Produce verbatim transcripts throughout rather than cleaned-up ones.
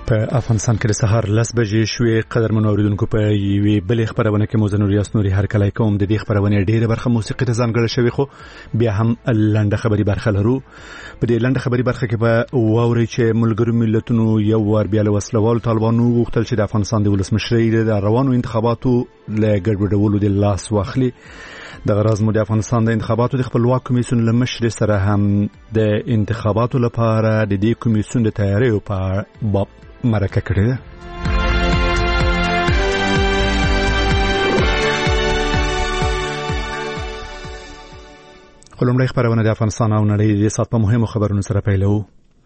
په افغانستان کې د سهار لس بجې شوې. قدرمنو اوریدونکو په یوې بلې خبرونه کې مو زه نور یاس نوري هرکلی کوم. د دې خبرونې ډېره برخه موسیقي ته ځانګړې شوې، خو بیا هم لنډه خبري برخه لرو. په دې لنډه خبري برخه کې به واورئ چې ملګرو ملتونو یو وار بیا له وسلوالو طالبانو غوښتل چې د افغانستان د ولسمشرۍ د روانو انتخاباتو له ګډوډولو د لاس واخلي. د غرض مو د افغانستان د انتخاباتو د خپلواک کمیسیون له مشر سره هم د انتخاباتو لپاره د دې کمیسیون د تیاریو په باب مرکه کړې ده. خلومړی خبرونه د افغانستان او نړۍ د سات په مهمو خبرونو سره پیلو.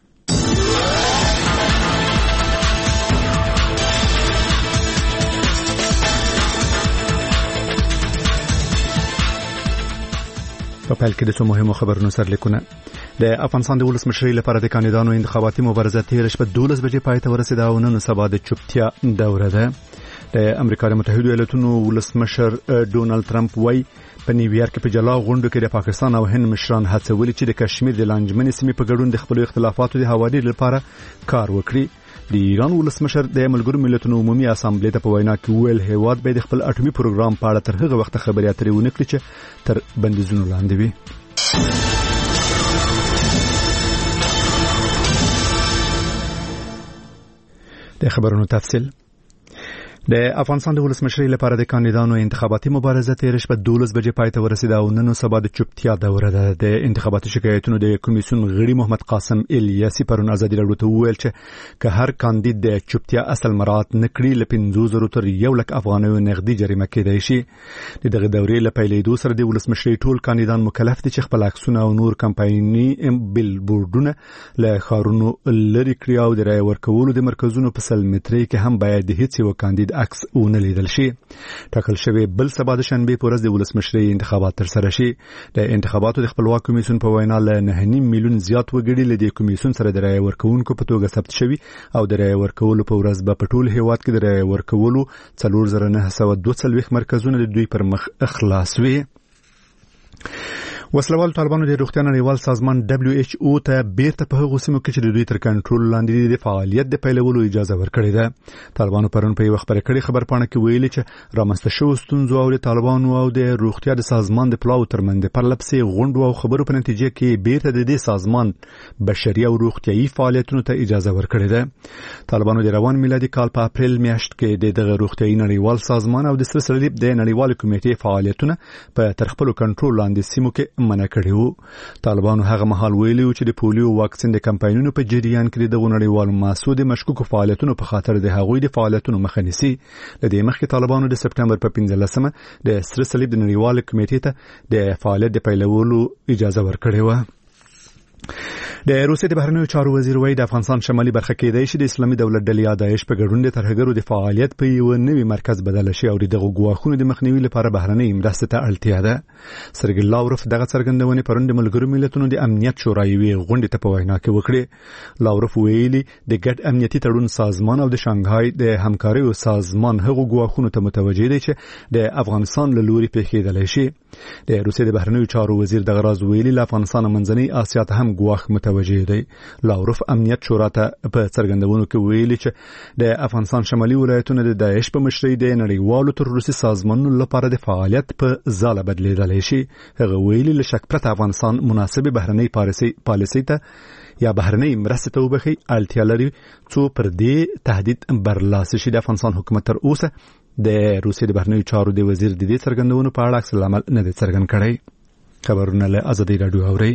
په پیل کې د څو مهمو خبرونو سرلیکونه. د افغانستان د ولسمشرۍ لپاره د کاندیدانو انتخاباتي مبارزه تېره شپه دولس بجې پای ته ورسېده او نن سبا د چوپتیا دوره ده. د امریکا د متحده ایالاتونو ولسمشر ډونالد ترامپ وايي په نیویارک کې په جلا غونډه کې د پاکستان او هند مشران هڅولي چې د کشمیر د لانجمنې سیمې په ګډون د خپل اختلافاتو د هواري لپاره کار وکړي. د ایران ولسمشر د ملګرو ملتونو عمومي اسامبلې ته په وینا کې ویل هیواد به د خپل اټومي پروګرام په اړه تر هغه وخت خبرې اترې ونه کړي چې تر بندیزونو لاندې وي. د خبرونو تفصیل. د افغانستان د ولسمشرۍ لپاره د کاندیدانو انتخاباتي مبارزه تېره شپه دولس بجې پای ته ورسېده او نن سبا د چوپتیا دوره ده. د انتخاباتي شکایتونو د کمیسیون غړي محمد قاسم الیاسي پرون ازادي راډیو ته وویل چې که هر کاندید د چوپتیا اصل مراعات نه کړي له پنځوس زرو تر یو لک افغانیو نغدي جریمه کېدای شي. د دغه دورې له پیلېدو سره د ولسمشرۍ ټول کاندیدان مکلف دي چې خپل عکسونه او نور کمپایني بیلبورډونه له ښارونو لرې کړي او د رایې ورکولو د مرکزونو په سل مترۍ کې هم باید د هیڅ یو کاندید عکس ونه لیدل شي. ټاکل شوی بل سبا د شنبه په ورځ د ولسمشرۍ انتخابات تر سره شي. د انتخاباتو د خپلواک کمیسیون په وینا له نه نیم میلیون زیات وګړي له دې کمیسیون سره د رایې ورکوونکو په توګه ثبت شوي او د رایې ورکولو په ورځ به په ټول هیواد کې د رایې ورکولو څلور زره نه سوه دوه څلوېښت مرکزونه د دوی پر مخ خلاص وي. وسلوال طالبانو د روغتیا نړیوال سازمان دبليو ایچ او ته بیرته په هغو سیمو کې چې د دوی تر کنټرول لاندې د فعالیت د پیلولو اجازه ورکړې ده. طالبانو پرون په یو خبري کړي خبرپاڼه کې ویلي چې رامنځته شوو ستونزو او د طالبانو او د روغتیا د سازمان د پلاو ترمنځ د پرلپسې غونډو او خبرو په نتیجه کې بیرته د دې سازمان بشري او روغتیايي فعالیتونو ته اجازه ورکړې ده. طالبانو د روان میلادي کال په اپریل میاشت کې د دغه روغتیايي نړیوال سازمان او د سره صلیب د نړیوال کمیټې فعالیتونه په تر خپل کنټرول لاندې سیمو کې منع کړي وو. طالبانو هغه مهال ویلي و چې د پولیو واکسین د کمپاینونو په جریان کې د نړیوالو محسوس مشکوکو فعالیتونو په خاطر د هغوی د فعالیتونو مخه نیسي. د دې مخکې طالبانو د سپټمبر په پنځلسمه د سره صلیب د نړیوال کمیټې ته د فعالیت د پیلولو اجازه ورکړې و. د روسیې د بهرنیو چارو وزیر وایي د افغانستان شمالي برخه کې د اسلامي دولت ډلې یا داعش په ګډون د ترهګرو د فعالیت په یو نوي مرکز بدل شي او دغه ګواښونو د مخنیوي لپاره بهرنۍ مرستې ته اړتیا ده. سرګي لاوروف دغه څرګندونې پرون د ملګرو ملتونو د امنیت شورا یوې غونډې ته په وینا کې وکړې. لاوروف ویلي د ګډ امنیتي تړون سازمان او د شانګهای د همکاریو سازمان هغو ګواښونو ته متوجه دي چې د افغانستان له لوري پیښیدلی شي. د روسیې د بهرنیو چارو وزیر دغه راز ویلي له افغانستان منځنۍ اسیا ته هم ګواښ متوجه دی. لاوروف امنیت شورا ته په څرګندونو کې ویلي چې د افغانستان شمالي ولایتونه د داعش په مشرۍ د نړیوالو تروریستي سازمانونو لپاره د فعالیت په ځاله بدلیدلی شي. هغه ویلي له شک پرته افغانستان مناسبه بهرنۍ پالیسۍ ته یا بهرنۍ مرستې ته وبخي اړتیا لري څو پر دې تهدید برلاسه شي. د افغانستان حکومت تر اوسه د روسیې د بهرنیو چارو د وزیر د دې څرګندونو په اړه عکس العمل نه دی څرګند کړی. خبرونه له ازادي راډیو اورئ.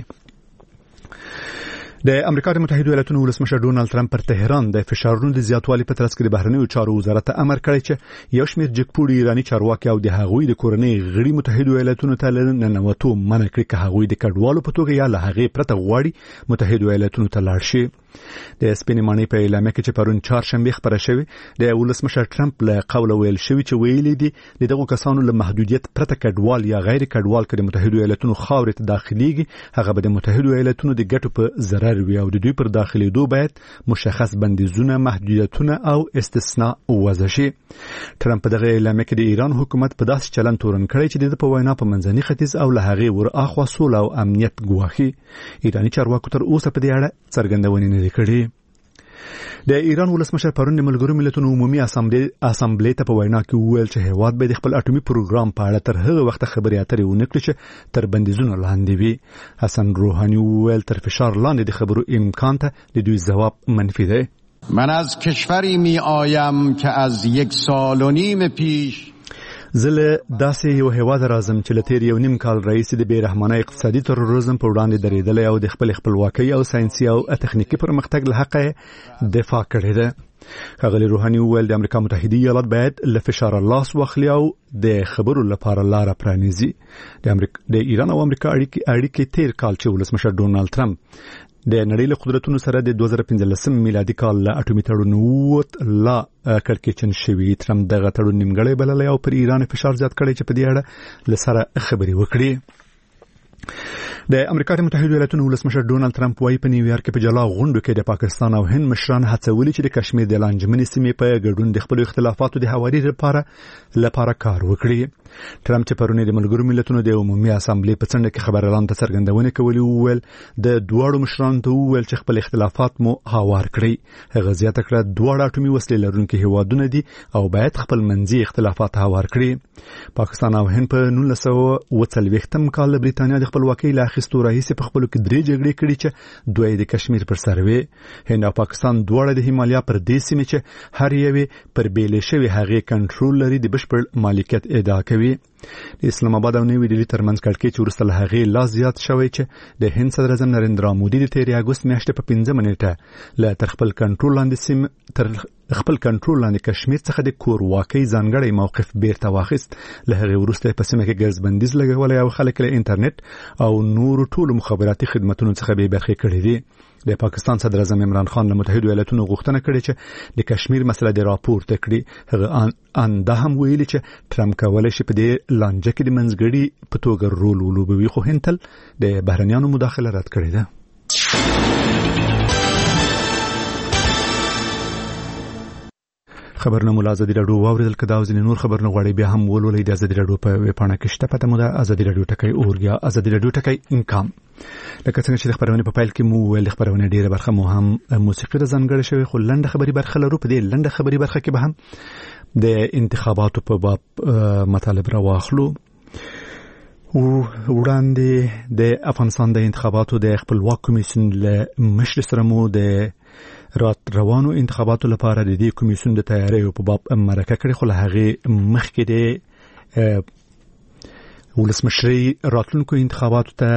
د امریکا د متحده ایالاتونو ولسمشر ډونالد ترامپ پر تهران د فشارونو د زیاتوالي په ترڅ کې د بهرنیو چارو وزارت امر کړی چې یو شمېر جګپوړي ایراني چارواکي او د هغوی د کورنۍ غړي متحده ایالاتونو ته ننوتو منع کړي که هغوی د کډوالو په توګه یا له هغې پرته غواړي متحده ایالاتونو ته لاړ شي. د سپینې ماڼۍ په اعلامیه کې چې پرون چهارشنبه خبره شوې د ولسمشر ترامپ له قوله ویل شوی چې ویلي دي د دغو کسانو له محدودیت پرته کډوال یا غیر کډوال کړي متحده ایالاتونو خاورې ته داخليږي هغه به د متحده ایالاتونو د ګټو په ضرر وي او د دوی پر داخليدو باید مشخص بندیزونه محدودیتونه او استثناء وضع شي. ترامپ دغه اعلامیه کې د ایران حکومت په داسې چلن تورن کړی چې د په وینا په منځني ختیځ او له هغې ور اخوا سوله او امنیت ګواښي. ایراني چارواکو تر اوسه په دې اړه څرګندونې نه کړي. د ایران ولسمشر پرون د ملګرو ملتونو عمومي اسامبلې ته په وینا کې وویل چې هیواد به د خپل اټومي پروګرام په اړه تر هغه وخت خبرې اترې ونه کړي چې تر بندیزونو لاندې وي. حسن روحانی وویل تر فشار لاندې د خبرو امکان ته د دوی ځواب منفي دی. من از کشوری می آیم که از یک سال و نیم پیش زله داسې یو هیواد راځم چې لتیر یو نیم کال رئیس د بیرحمانه اقتصادي تروریزم په وړاندې درېدلی او د خپل خپلواکۍ او ساينسي او تخنیکی پرمختګ له حق دفاع کړې ده. ښاغلي روحاني وویل د امریکا متحده ایالات باید له فشار لاس واخلي او د خبرو لپاره لار پرانیزي. د امریکا د ایران او امریکا اړیکې اړیکې تیر کال چې ولسمشر ډونالد ترامپ د نړۍ له قدرتونو سره د دوه زره پنځلسم میلادي کال له اټومي تړون ووت لا کړکېچن شوی. ترامپ دغه تړون نیمګړی بللی او پر ایران فشار زیات کړی چې په دې اړه له سره خبرې وکړي. د امریکا د متحده ایالاتو ولسمشر ډونالد ترامپ وايي په نیویارک کې په جلا غونډه کې د پاکستان او هند مشران هڅولي چې د کشمیر د لانجمنې سیمې په ګډون د خپل اختلافاتو د هواري لپاره لپاره کار وکړي. ترامپ چې پرونی د ملګرو ملتونو د عمومي اسامبلې په څنډه کې خبرلان ته څرګندونه کوي وویل د دواړو مشرانو ته وویل چې خپل اختلافات مو هوار کړي. هغه زیاته کړه دواړه اټومي وسلې لرونکي هیوادونه دي او باید خپل منځي اختلافات هوار کړي. پاکستان او هند په نولس سوه اوه څلوېښتم کال له برېټانیا د خپلواکۍ له اخیستو راهیسې په خپلو کې درې جګړې کړي چې دوی د کشمیر پر سر وي. هند او پاکستان دواړه د هیمالیا پر دې سیمې چې هر یوې پر بیلې شوی هغې کنټرول لري د بشپړ مالکیت ادعا کوي. د اسلام آباد او نوې ډیلي ترمنځ کړکېچ وروسته له هغې لا زیات شوی چې د هند صدر اعظم نریندرا مودي د تېرې اګوست میاشتې په پنځمه نیټه له تر خپل کنټرول لاندې سیم تر خپل کنټرول لاندې کشمیر څخه د کورواکۍ ځانګړی موقف بیرته واخیست. له هغې وروسته په سیمه کې ګرځ بندیز لګولی او خلک له انټرنیټ او نورو ټولو مخابراتي خدمتونو څخه بې برخې کړي دي. د پاکستان صدر اعظم عمران خان له متحده ایالاتونو غوښتنه کړې چې د کشمیر مسله د راپورته کړي. هغه ان دا هم ویلي چې ترامپ کولی شي په دې لانجه کې د منځګړي په توګه رول ولوبوي خو هند تل د بهرنیانو مداخله رد کړې ده. خبرونه مول ازادي راډیو واوریدل کدا او ځینې نور خبرونه غواړي بیا هم ولولئ د ازادي راډیو په ویب پاڼه کې شته پته مو ده ازادي راډیو ټکی اورګیا ازادي راډیو ټکی انکام. لکه څنګه چې د خبرونه په پایل کې مو ویل خبرونه ډیره برخه مو هم موسیقي د ځانګړې شوی خو لنډه خبري برخه لرو. په دې لنډه خبري برخه کې به هم د انتخاباتو په باب مطالب را واخلو. وړاندې د افغانستان د انتخاباتو د خپلواک کمیسیون له مشر سره مو د رات روانو انتخاباتو لپاره د دې کمیسیون د تیاری په باب مرکه کړې خو له هغې مخکې د ولسمشرۍ راتلونکو انتخاباتو ته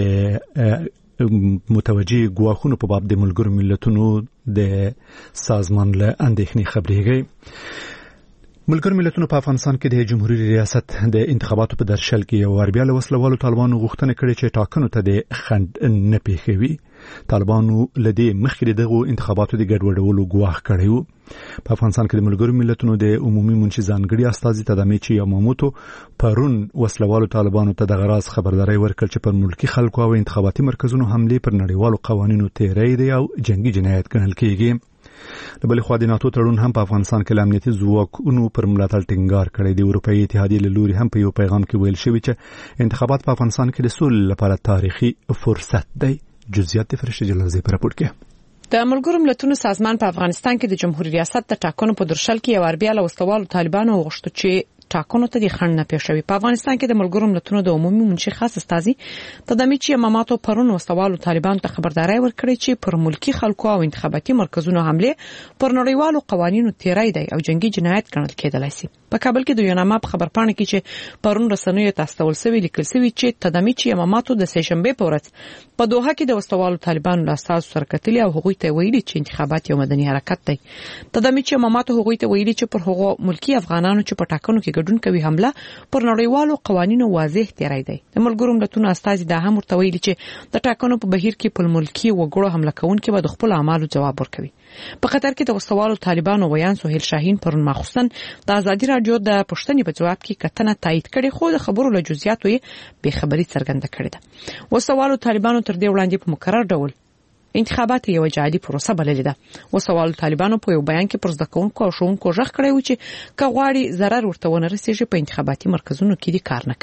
د متوجي ګواښونو په باب د ملګرو ملتونو د سازمان له اندېښنې خبرېږي. ملګرو ملتونو په افغانستان کې د جمهوریت ریاست د انتخاباتو په درشل کې یو ور بیا له وسلوالو طالبانو غوښتنه کړې چې ټاکنو ته د خنډ نه پیښوي. طالبانو لدی مخکې دغه انتخاباتو د ګډوډولو ګواښ کړی و. په افغانستان کې د ملګرو ملتونو د عمومي منشي ځانګړي استازي تدامیچی یاماموتو پرون وسلوالو طالبانو ته د غراض خبرداري ورکړ چې پر ملکی خلکو او انتخاباتي مرکزونو حمله پر نړیوالو قوانینو تیری دی او جنگي جنایت ګڼل کیږي. د بل خو د ناتو تړون هم په افغانستان کې امنیتي ځواکونو پر ملاتړ ټینګار کړی دی. اروپאי اتحادیې له لوري هم په یو پیغام کې ویل شوی چې انتخابات په افغانستان کې د سولې لپاره تاریخي فرصت دی. جزئیات د فرشته جلالزی پر راپور کې د ملګرو ملتونو سازمان په افغانستان کې د جمهوریت ریاست د ټاکنو په درشل کې یو ور بیا له وسلوالو طالبانو غوښتل چې ټاکنو ته د خنډ نه پیښوي. په افغانستان کې د ملګرو ملتونو د عمومي منشي خاص استازي تدامیچی یاماماتو پرون وسلوالو طالبانو ته خبرداري ورکړې چې پر ملکی خلکو او انتخاباتي مرکزونو حمله پر نړیوالو قوانینو تیری دی او جنگي جنایت ګڼل کېدلای شي. په کابل کې د یوناما په خبرپاڼه کې چې پرون رسنیو ته استول شوی لیکل شوی چې تدامیچی یاماماتو د سهشنبه په ورځ په دوحه کې د وسلوالو طالبانو له اساس سره کتلي او هغوی ته ویلي چې انتخابات یو مدني حرکت دی. تدامیچی یاماماتو هغوی ته ویلي چې پر هغو ملکی افغانانو چې په ټاکنو کې ګډون کوي حمله پر نړیوالو قوانینو واضح تیری دی. د ملګرو ملتونو استازي دا هم ورته ویلي چې د ټاکنو په بهیر کې په ملکی وګړو حمله کوونکي به د خپل اعمالو جواب ورکوي. په قطر کې د وسلوالو طالبانو ویان سهیل شاهین پرون مخصوصا د ازادي رادیو د پښتني په جواب کې کتنه تایید کړي خو د خبرو له جزئیاتو یې به خبري څرګنده کړې ده. وسلوالو طالبانو تر دې وړاندې په مقرر ډول انتخابات یو جعلي پروسه بللې ده. وسلوالو طالبانو په یو بیان کې پر زده کوونکو او ښوونکو ژغ کړی و چې کغواړي ضرر ورته ونه رسیږي په انتخاباتي مرکزونو کې دي کار نه کوي.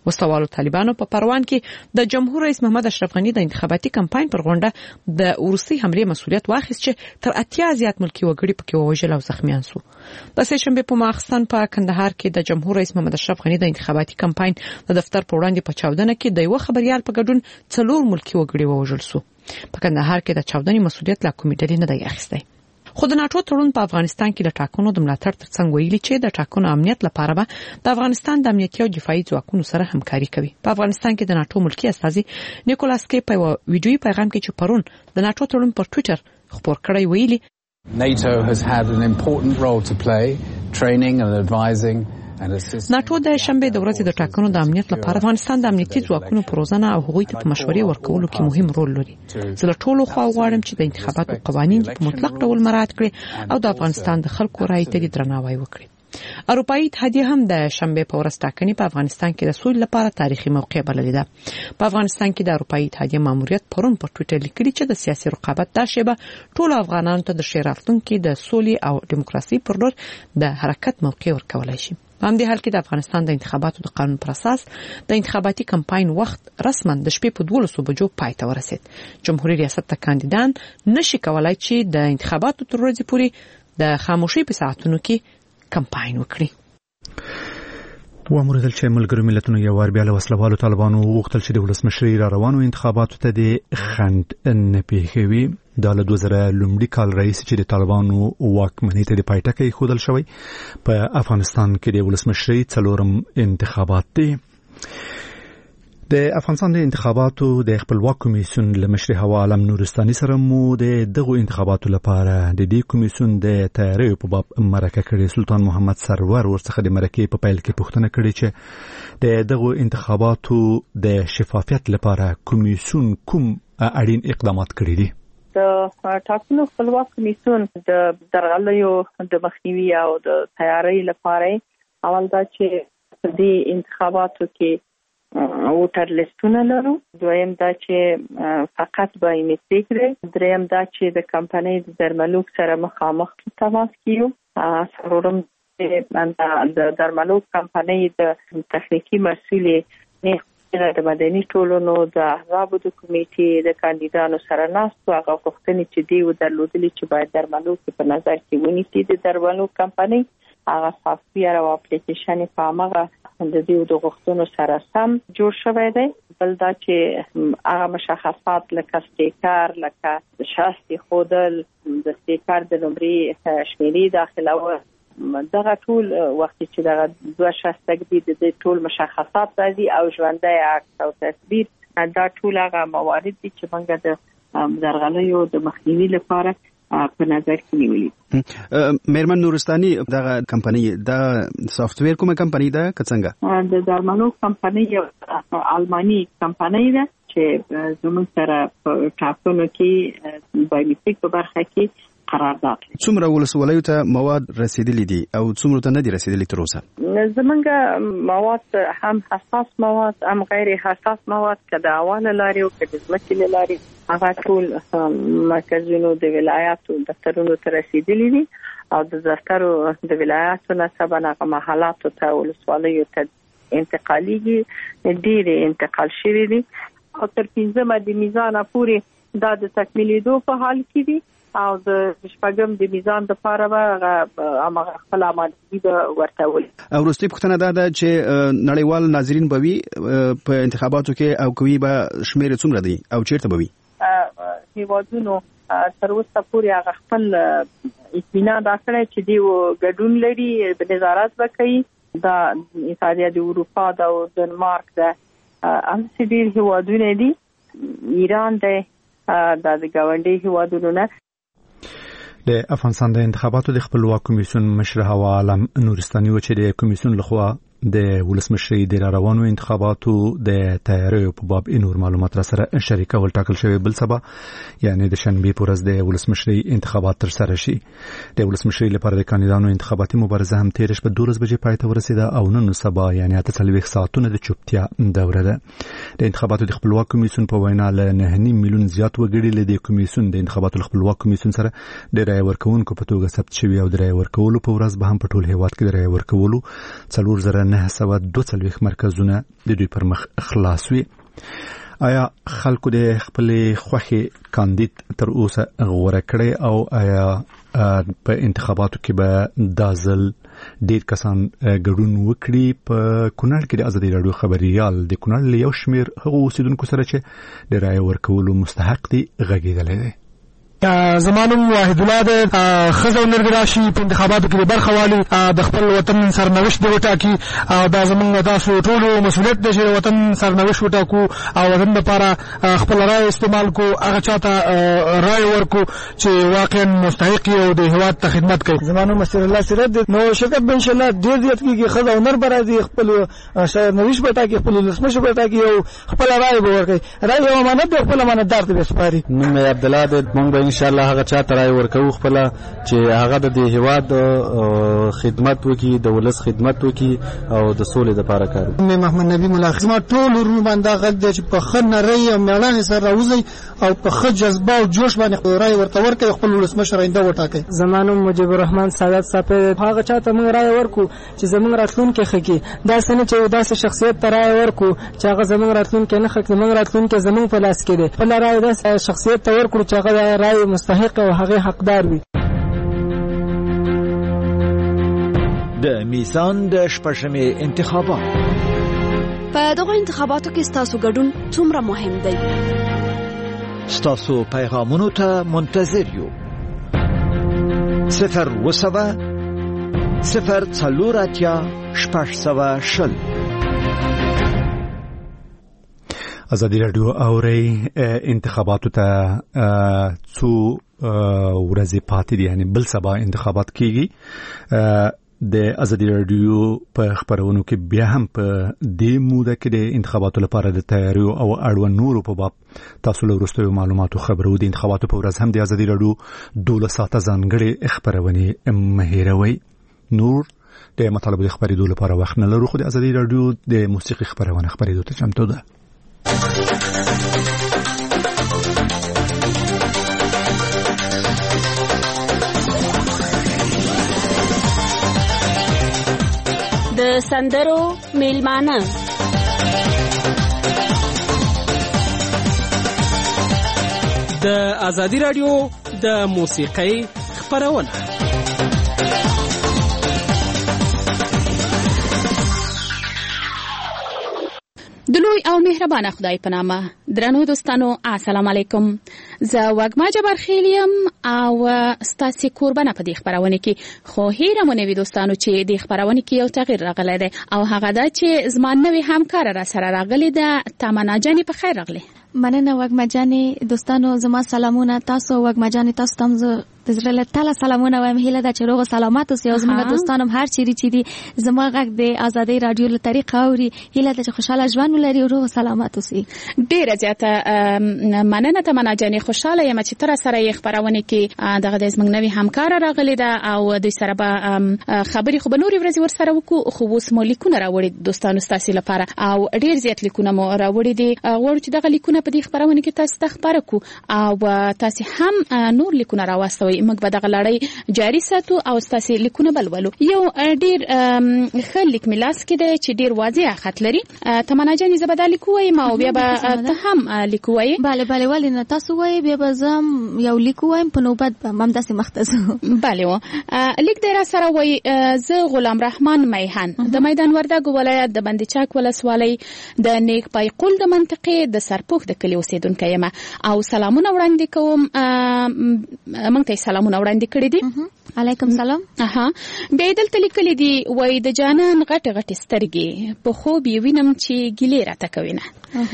وسوالو طالبانو په پروان کې د جمهور رئیس محمد اشرف غنی د انتخاباتي کمپاین پر غونډه د ورسي حمله مسؤلیت واخیست چې تر اتیا زیات ملکی وګړي پکې ووژل او زخمیان شو. د سه شنبه په ماخستن په کندهار کې د جمهور رئیس محمد اشرف غنی د انتخاباتي کمپاین د دفتر په وړاندې په چاودنه کې د یو خبريال په ګډون څلور ملکی وګړي ووژل شو. په کندهار کې د چاودنې مسؤلیت لا کومې ډلې نه دی اخیستی. خو د ناتو تړون په افغانستان کې د ټاکنو د ملاتړ ترڅنګ ویلي چې د ټاکنو امنیت لپاره به د افغانستان د امنیتي او دفاعي ځواکونو سره همکاري کوي. په افغانستان کې د ناتو ملکی استازي نیکولاس کی په ویډیوي پیغام کې چې پرون د ناتو تړون پر ټوئیټر خبر کړی ویلي NATO has had an important role to play, training and advising ناتو د شنبه د ورځې د ټاکنو د امنیت لپاره افغانستان د امنیتي ځواکونو پروژنه او هغوی ته مشورې ورکولو کې مهم رول لري. زه له ټولو خوا غواړم چې د انتخاباتو قوانين په مطلق ډول مراعات کړي او د افغانستان د خلکو رایې ته درناوی وکړي. اروپאי اتحادیه هم د شنبه په ورځ ټاکنې په افغانستان کې د سولې لپاره تاریخي موقع بللې ده. په افغانستان کې د اروپאי اتحادیه ماموریت پرون په ټوئیټر لیکلي چې د سیاسي رقابت د شیبه ټول افغانانو ته د شیراتونکو د سولې او دیموکراسي پر لور د حرکت موقع ورکولای شي. په همدې حال کې د افغانستان د انتخاباتو د قانون پر اساس د انتخاباتي کمپاین وخت رسما د شپې په دولسو بجو پای ته ورسید. جمهوریت ریاست ته کاندیدان نشي کولای چې د انتخاباتو تر ورځې پورې د خاموشي په ساعتونو کې کمپاین وکړي. وامر دل چې ملګرو ملتونو یو ور بیا له وسلوالو طالبانو وغوښتل چې د ولسمشرۍ را روانو انتخاباتو ته د خند نه پیښوي. د دوه زره لومړي کال رئیس چې د طالبانو واکمنۍ ته د پایټکې خودل شوی په افغانستان کې د ولسمشرۍ څلورم انتخابات دي. د افغانستان د انتخاباتو د خپلواک کمیسیون لمشر هوا عالم نورستاني سره مو د دغه انتخاباتو لپاره د دې کمیسیون د تیاری په باب مرکه کړې. سلطان محمد سرور ورڅخه د مرکې په پیل کې پوښتنه کړې چې د دغه انتخاباتو د شفافیت لپاره کمیسیون کوم اړین اقدامات کړی دي. د ټاکنو خپلواک کمیسیون د درغلیو د مخنیوي او د تیاری لپاره اول دا چې د انتخاباتو کې ووټر لیستونه لرو، دویم دا چې فقط به ایمیټریک دی، دریم دا چې د کمپنۍ د درملوک سره مخامخ تماس کیو، څلورم د درملوک کمپنۍ د تخنیکی مسؤلې د مدني ټولنو د احزابو د کمیټې د کاندیدانو سره ناستو هغه غوښتنې چې دی و درلودلې چې باید درملوک په نظر کې ونیسي. د درملوک کمپنۍ هغه سافټویر او اپلیکیشن په هغه د دې د غوښتنو سره سم جوړ شوی دی. بل دا چې هغه مشخصات لکه سټیکر، لکه شاستي خودل، د سټیکر د نمرې شمیرې داخلول، دغه ټول وخت چې دغه دوه شاستګ دي د ټول مشخصات راځي او ژوندۍ عکس او تصویر، دا ټول هغه موارد دي چې موږ د درغلیو د مخنیوي لپاره په نظر کې نیولې. میرمن نورستاني دغه کمپنۍ د سافټویر کومه کمپنۍ ده که څنګه؟ د درملو کمپنۍ یو الماني کمپنۍ ده چې زموږ سره په ټاکنو کې بایومیټریک په برخه کې قرارداد. څومره ولسوالیو ته مواد رسیدلي دي او څومره ته نه دي رسیدلي تر اوسه؟ زمونږ مواد هم حساس مواد هم غیر حساس مواد که د هوا لاري او که د ځمکې لاري هغه ټول مرکزونو د ولایاتو دفترونو ته رسیدلي دي او د دفترو د ولایاتو نسبا هغه محلاتو ته ولسوالیو ته انتقالیږي، ډېر انتقال شوي دي او تر پنځمه د میزان پورې دا د تکمیلېدو په حال کې دي او د شپږم د میزان د لپاره به هغه خپل آمادګي به ورته ولي. او وروستۍ پوښتنه دا ده چې نړیوال ناظرین به وي په انتخاباتو کې او کوي به شمېر څومره دی او چیرته به وي؟ هیوادونو تر اوسه پورې هغه خپل اطمینان راکړی چې دی ګډون لري، نظارت به کوي. دا اتحادیه د اروپا د ډنمارک د همداسې ډېر هیوادونه دي، ایران دی، دا د ګاونډي هیوادونو نه. د افغانستان د انتخاباتو د خپلواک کمیسیون مشر هوا عالم نورستاني و چې د کمیسیون لخوا د ولسمشرۍ د روانو انتخاباتو د تیاری په باب نور معلومات را سره شریکه ول ټاکل شوی. بل سبا یعنی د شنبه په ورځ د ولسمشرۍ انتخابات تر سره شي. د ولسمشرۍ لپاره د کاندیدانو انتخاباتي مبارزه هم تیر شپه دولس بجې پای ته ورسیده او نن سبا یعنی اته څلوېښت ساعتونه د چوپتیا دوره ده. د انتخاباتو د خپلواک کمیسیون په وینا له نه نیم میلیون زیات وګړي له د کمیسیون د انتخاباتو خپلواک کمیسیون سره د رای ورکوونکو په توګه ثبت شوي او د رای ورکولو په ورځ به هم په ټول هیواد کې د رای ورکولو څلور زره نه سوه دوه څلوېښت مرکزونه د دوی پر مخ خلاص وي. آیا خلکو د خپل خوښي کاندید تر اوسه غوړه کړي او آیا په انتخاباتو کې به دا ځل ډېر کسان ګډون وکړي؟ په کونړ کې د ازادي راډیو خبريال د کونړ له یو شمېر هغو اوسیدونکو سره چې د رایې ورکولو مستحق دي غږېدلی دی. زمانم واحد الله د خزو نرګراشي په انتخاباتو کې برخه والي د خپل وطن سرنوشت دی وټاکي او دا زمونږ تاسو ټولو مسؤلیت دی چې وطن سرنوشت وټاکو او وطن لپاره خپل رائے استعمال کو هغه چاته رائے ورکو چې واقعا مستحق او د هیواد ته خدمت کوي. زمانو مسیر الله سره نو شکر به ان شاء الله ډیر زیات کیږي خزو نر برازي خپل سرنوشت وټاکي خپل لسمش وټاکي او خپل رائے ورکوي. رائے یو امانت دی خپل امانتدار ته سپاري. نو عبد الله د مونږ ان شاء الله هغه چاته رائے ورکو خپل چې هغه د هیواد خدمت وکي د ولس خدمت وکي او د سولې لپاره کار وکړي. مې محمد نبی ملاخ ما ټول ورو باندې غږ دی چې په خنه رای او مېړانه سره راوځي او په خ جذبه او جوش باندې رائے ورته ورکوي خپل ولس مشر اینده وټاکي. زمانو مجيب الرحمن سعادت صاحب هغه چاته موږ رائے ورکو چې زموږ راتلونکي خکې دا سنه چې داسې شخصیت ته رائے ورکو چې هغه زموږ راتلونکي نه خکې موږ راتلونکي زموږ په لاس کې دی. په رائے داسې شخصیت ته ورکو چې هغه رائے مستحق او هغه حقدار وي. د میزان د شپږمې انتخابات. په دغه انتخاباتو کې ستاسو ګډون څومره مهم دی؟ ستاسو پیغامونو ته منتظر یو. صفر وسوه صفر څلور اتیا شپږ سوه شل. ازادي راډیو اوري انتخاباتو ته څو ورځې پاتې دي، یعنی بل سبا انتخابات کیږي. د ازادي راډیو په خبرونو کې بیا هم په دې موده کې د انتخاباتو لپاره د تیاریو او اړوند نورو په باب تاسو له وروستیو معلوماتو خبرو. د انتخاباتو په ورځ هم د ازادي راډیو دولس ساعته ځانګړې خبرونه مه هېروئ. نور د مطالبو د خبرېدو لپاره وخت نه لرو، خو د ازادي راډیو د موسیقي خبرونه خبرېدو ته چمتو ده. د سندرو میلمانه د ازادي راډیو د موسیقۍ خبرونه. د لوی او مهربانه خدای په نامه. درنو دوستانو السلام علیکم. زه وګما جبر خیلیم او ستاسو قربانه په دې خبرونه کې خو هیره مونږ دوستانو چې دې خبرونه کې یو تغییر راغلی دی او هغه دا چې زمون نوې همکار را سره راغلی ده. تمنا جانی په خیر راغلی. مننه وګما جانی. دوستانو زما سلامونه تاسو وګما جانی تاسو تم زه د زړه له تله سلامونه وایم. هیله ده چې روغ سلامت اوسئ او زموږ دوستانو هر چیرې چې دي زما غږ د ازادي راډیو له طریقه اوري. هیله ده چې خوشاله ژوند ولري او روغ سلامت اوسئ. ډیره زیاته مننه تمنا جانی. خوشاله یم چې تر سره یې خبرونه کې دغه د زموږ نوې همکار راغلی ده او دوی سره به خبرې خو به نورې ورځې ورسره وکړو. خو اوس مو لیکونه راوړي دوستانو ستاسو لپاره او ډیر زیات لیکونه مو راوړي دي. غواړو چې دغه لیکونه په دې خبرونه کې تاسو ته خبره کو او تاسو هم نور لیکونه راوستوي. موږ به دغه لړۍ جاری ساتو او تاسو لیکونه بلولو. یو ډیر ښه لیک ملاس کې دی چې ډیر واضح خط لري. تمنا جان زبدا لیکوي ما او بیا به ته هم لیکوي. bale bale ولې نه تاسو وایي بیا به زم یو لیکوم په نوبت به مم داسې مختصو. bale و لیک دی را سره وایي زه غلام رحمان میهن د میدان وردګ ولایت د بندچاک ولسوالۍ د نیک پای قول د منطقې د سرپوخ د کلی اوسیدونکو یم او سلامونه وړاندې کوم. مونږ ته سلامونه وړاندې کړی دي. علیکم سلام. اها به دلته لیکل دي وای د جانان غټ غټ سترګې په خوب یې وینم چې ګیلې راته کوي نه.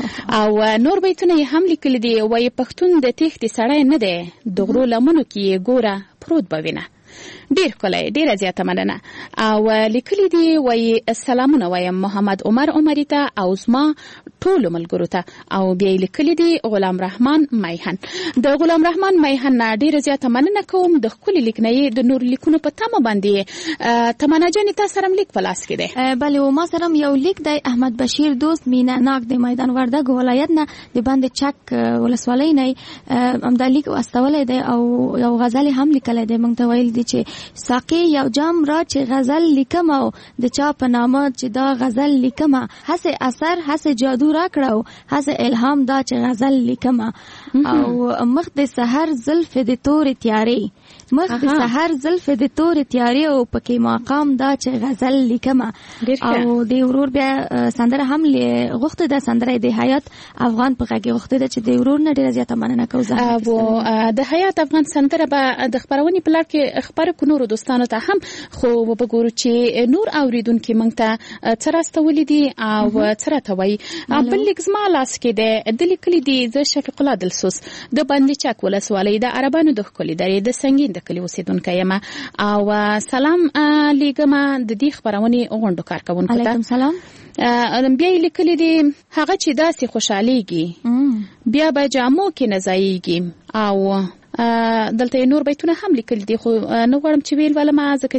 او نور بیتونه هم لیکل دي وای پښتون د تخت سړی نه دی د غرو لمنو کې ګوره پروت بوینه. ډیر کله ډیر زیاته مننه. او لیکلي دي وای سلامونه وایم محمد عمر عمریته او زما ټول ملګرو ته. او بیا لیکلي دي غلام رحمان میهن. د غلام رحمان میهن ډیر زیاته مننه کوم. د خپل لیکنې د نور لیکونو په تمه باندې تمنا جان تاسو سره لیک پلاس کې ده. بله و ما سره یو لیک دی احمد بشیر دوست مینه ناک د میدان وردګ ولایت نه د باندې چک ولسوالۍ نه هم د لیک واستولې ده او یو غزل هم لیکل ده. موږ ته ویل دي چې ساقي یو جام را چې غزل لیکم او د چا په نامه چې دا غزل لیکم هسه اثر هسه جادو را کړو هسه الهام دا چې غزل لیکم او مخ د سحر زلف د تور تیارې مخ د سحر زلف د تور تیارې او پکې مقام دا چې غزل لیکم او د ورور بیا سندره هم غوښته د سندره د حیات افغان په غږی غوښته د چې د ورور نه ډیره زیاته مننه کوم او د حیات افغان سندره به د خبرونې په لړ کې خبر کو نور دوستانو ته هم خو وګورو چې نور اوریدونکو مونږ ته ترستولې دي او ترتوي بل لګزما لاس کې د لیکلي دي د شفیق الله دلسوس د باندې چک ولسوالۍ د عربانو د خولي درې د سنگین د کلی اوسیدونکو یم او سلام لیکما د دې خبرونې غونډو کارکونکو ته علیکم سلام بیا لیکلي دي هغه چې داسې خوشاليږي بیا به جامو کې نزایږي او دلته نور بیتونه هم لیکل دي خو نو غواړم چې ویل ولما ځکه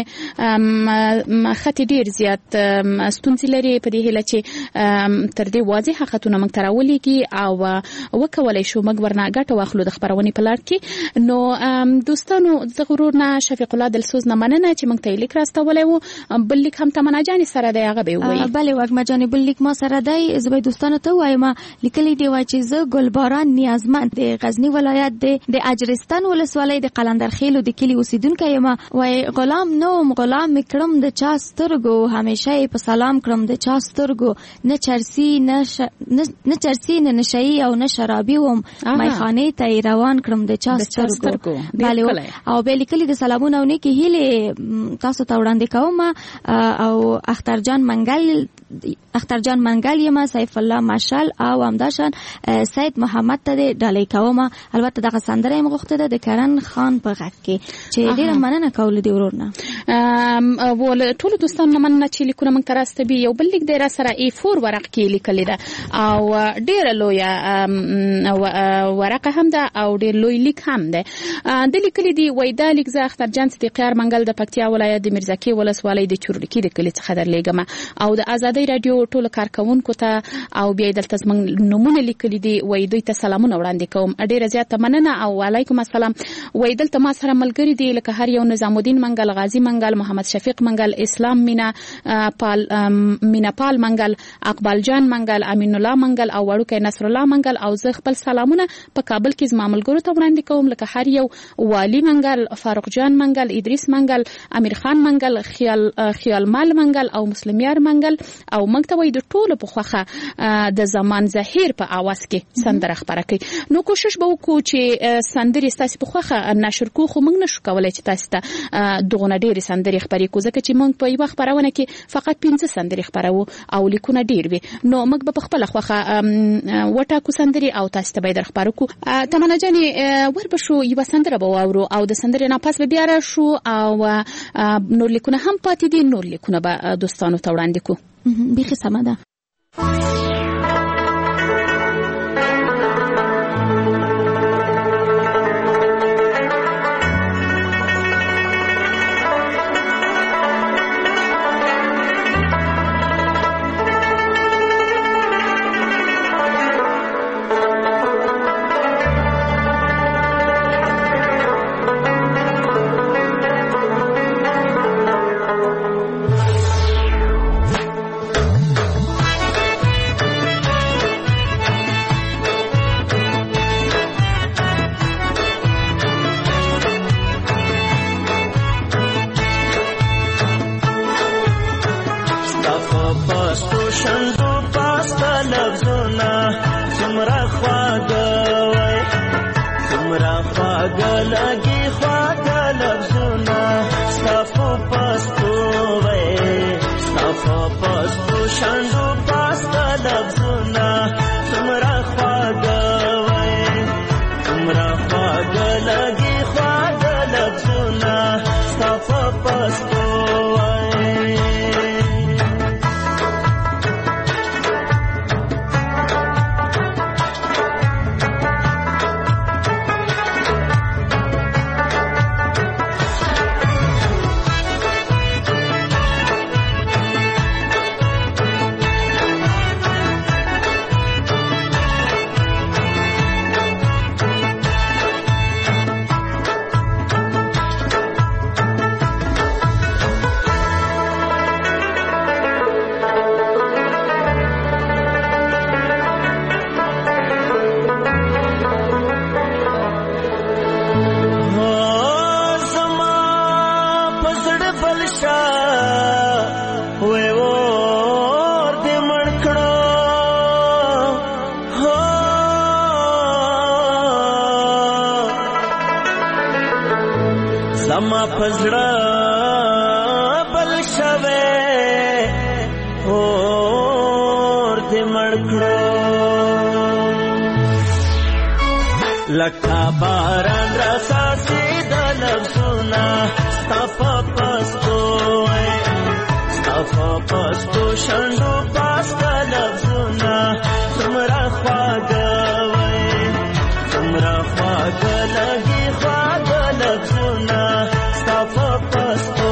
چې خط ډیر زیات ستونزې لري په دې هله چې تر دې واضح خطونه موږ تراولېږي او وکولای شو موږ ورنه ګټه واخلو د خبرونې په لړ کې نو دوستانو د غرورنا شفیق الله دلسوز نه مننه چې موږ ته لیک راستولای وو بل لیک هم تمنا جان سره دی هغه به وایي بله وګما جان بل لیک ما سره دی زه به دوستانو ته وایم لیکلي دی وای چې زه ګلباران نیازمند د غزنی ولایت د اجرستان ولسوالۍ د قلندر خیلو د کلی اوسیدونکو یم وای غلام نوم غلام کړم د چا سترګو همیشه په سلام کړم د چا سترګو نه چرسی نه ش... نه چرسی نه نشئی او نه شرابي وم میخانه ته روان کړم د چا سترګو بله او به لیکلي د سلامونه او نیکی هیله تاسو ته وړاندې کوم او اختر جان منګل اختر جان منګل یم سیف الله ماشال او همداشان سید محمد ته ډالۍ کوم البته دغه سندره غوښته ده د کرن خان په غږ کې چې ډیره مننه کول دی ورورنا ول ټول دوستانو مننه چې لیکونه موږ تراسته بي یو بل لیک دی را سره ای فور ورق کې لیکل ده او ډیره لوی ورقه هم ده او ډیر لوی لیک هم ده د لیکل دی وای دا لیک زه اختر جان صدیقیار منګل د پکتیا ولایت د میرزاکی ولسوالۍ د چورلکی د کلی څخه درلېګم او د ازادي رادیو ټول کارکونکو ته او بیا دلته موږ نمونه لیکل دي وای دوی ته سلامونه وړاندې کوم ډیره زیاته مننه او وعلیکم السلام وای دلته ما سره ملګری دی لکه هر یو نظام الدین منګل غازی منګل محمد شفیق منګل اسلام مینا پال مینا پال منګل اقبال جان منګل امین الله منګل او وړوکی نصر الله منګل او زه خپل سلامونه په کابل کې زما ملګرو ته وړاندې کوم لکه هر یو والی منګل فاروق جان منګل ادریس منګل امیر خان منګل خیال خیال مال منګل او مسلمیار منګل او موږ ته وای د ټولو په خوخه د زمان زهیر په आवाज کې سندره خبره کوي نو کوشش به وکړو چې سندري ستاسو په خوخه نشر کو خو موږ نشو کولای چې تاسو ته دغه ډېری سندري خبرې کو ځکه چې موږ په یو خبرونه کې فقط پنځه سندري خبرو او لیکونه ډېر وي نو موږ په خپل خوخه وټا کو سندري او تاسو ته به در خبرو کو تمنا جاني وربشو یو سندره به واورو او د سندري نه پاس به بیا را شو او نور لیکونه هم پاتې دي نور لیکونه به دوستانو ته وړاندې کو بيخي سمه ده زما پزړه بل شوه اور دې مړکړو لکه باران راساسي د لفظونه ستا په پستو ستا په پستو شنډو پاسته لفظونه څومره خواږه وای څومره خواږه لګي خواږه لفظونه ستا په پستو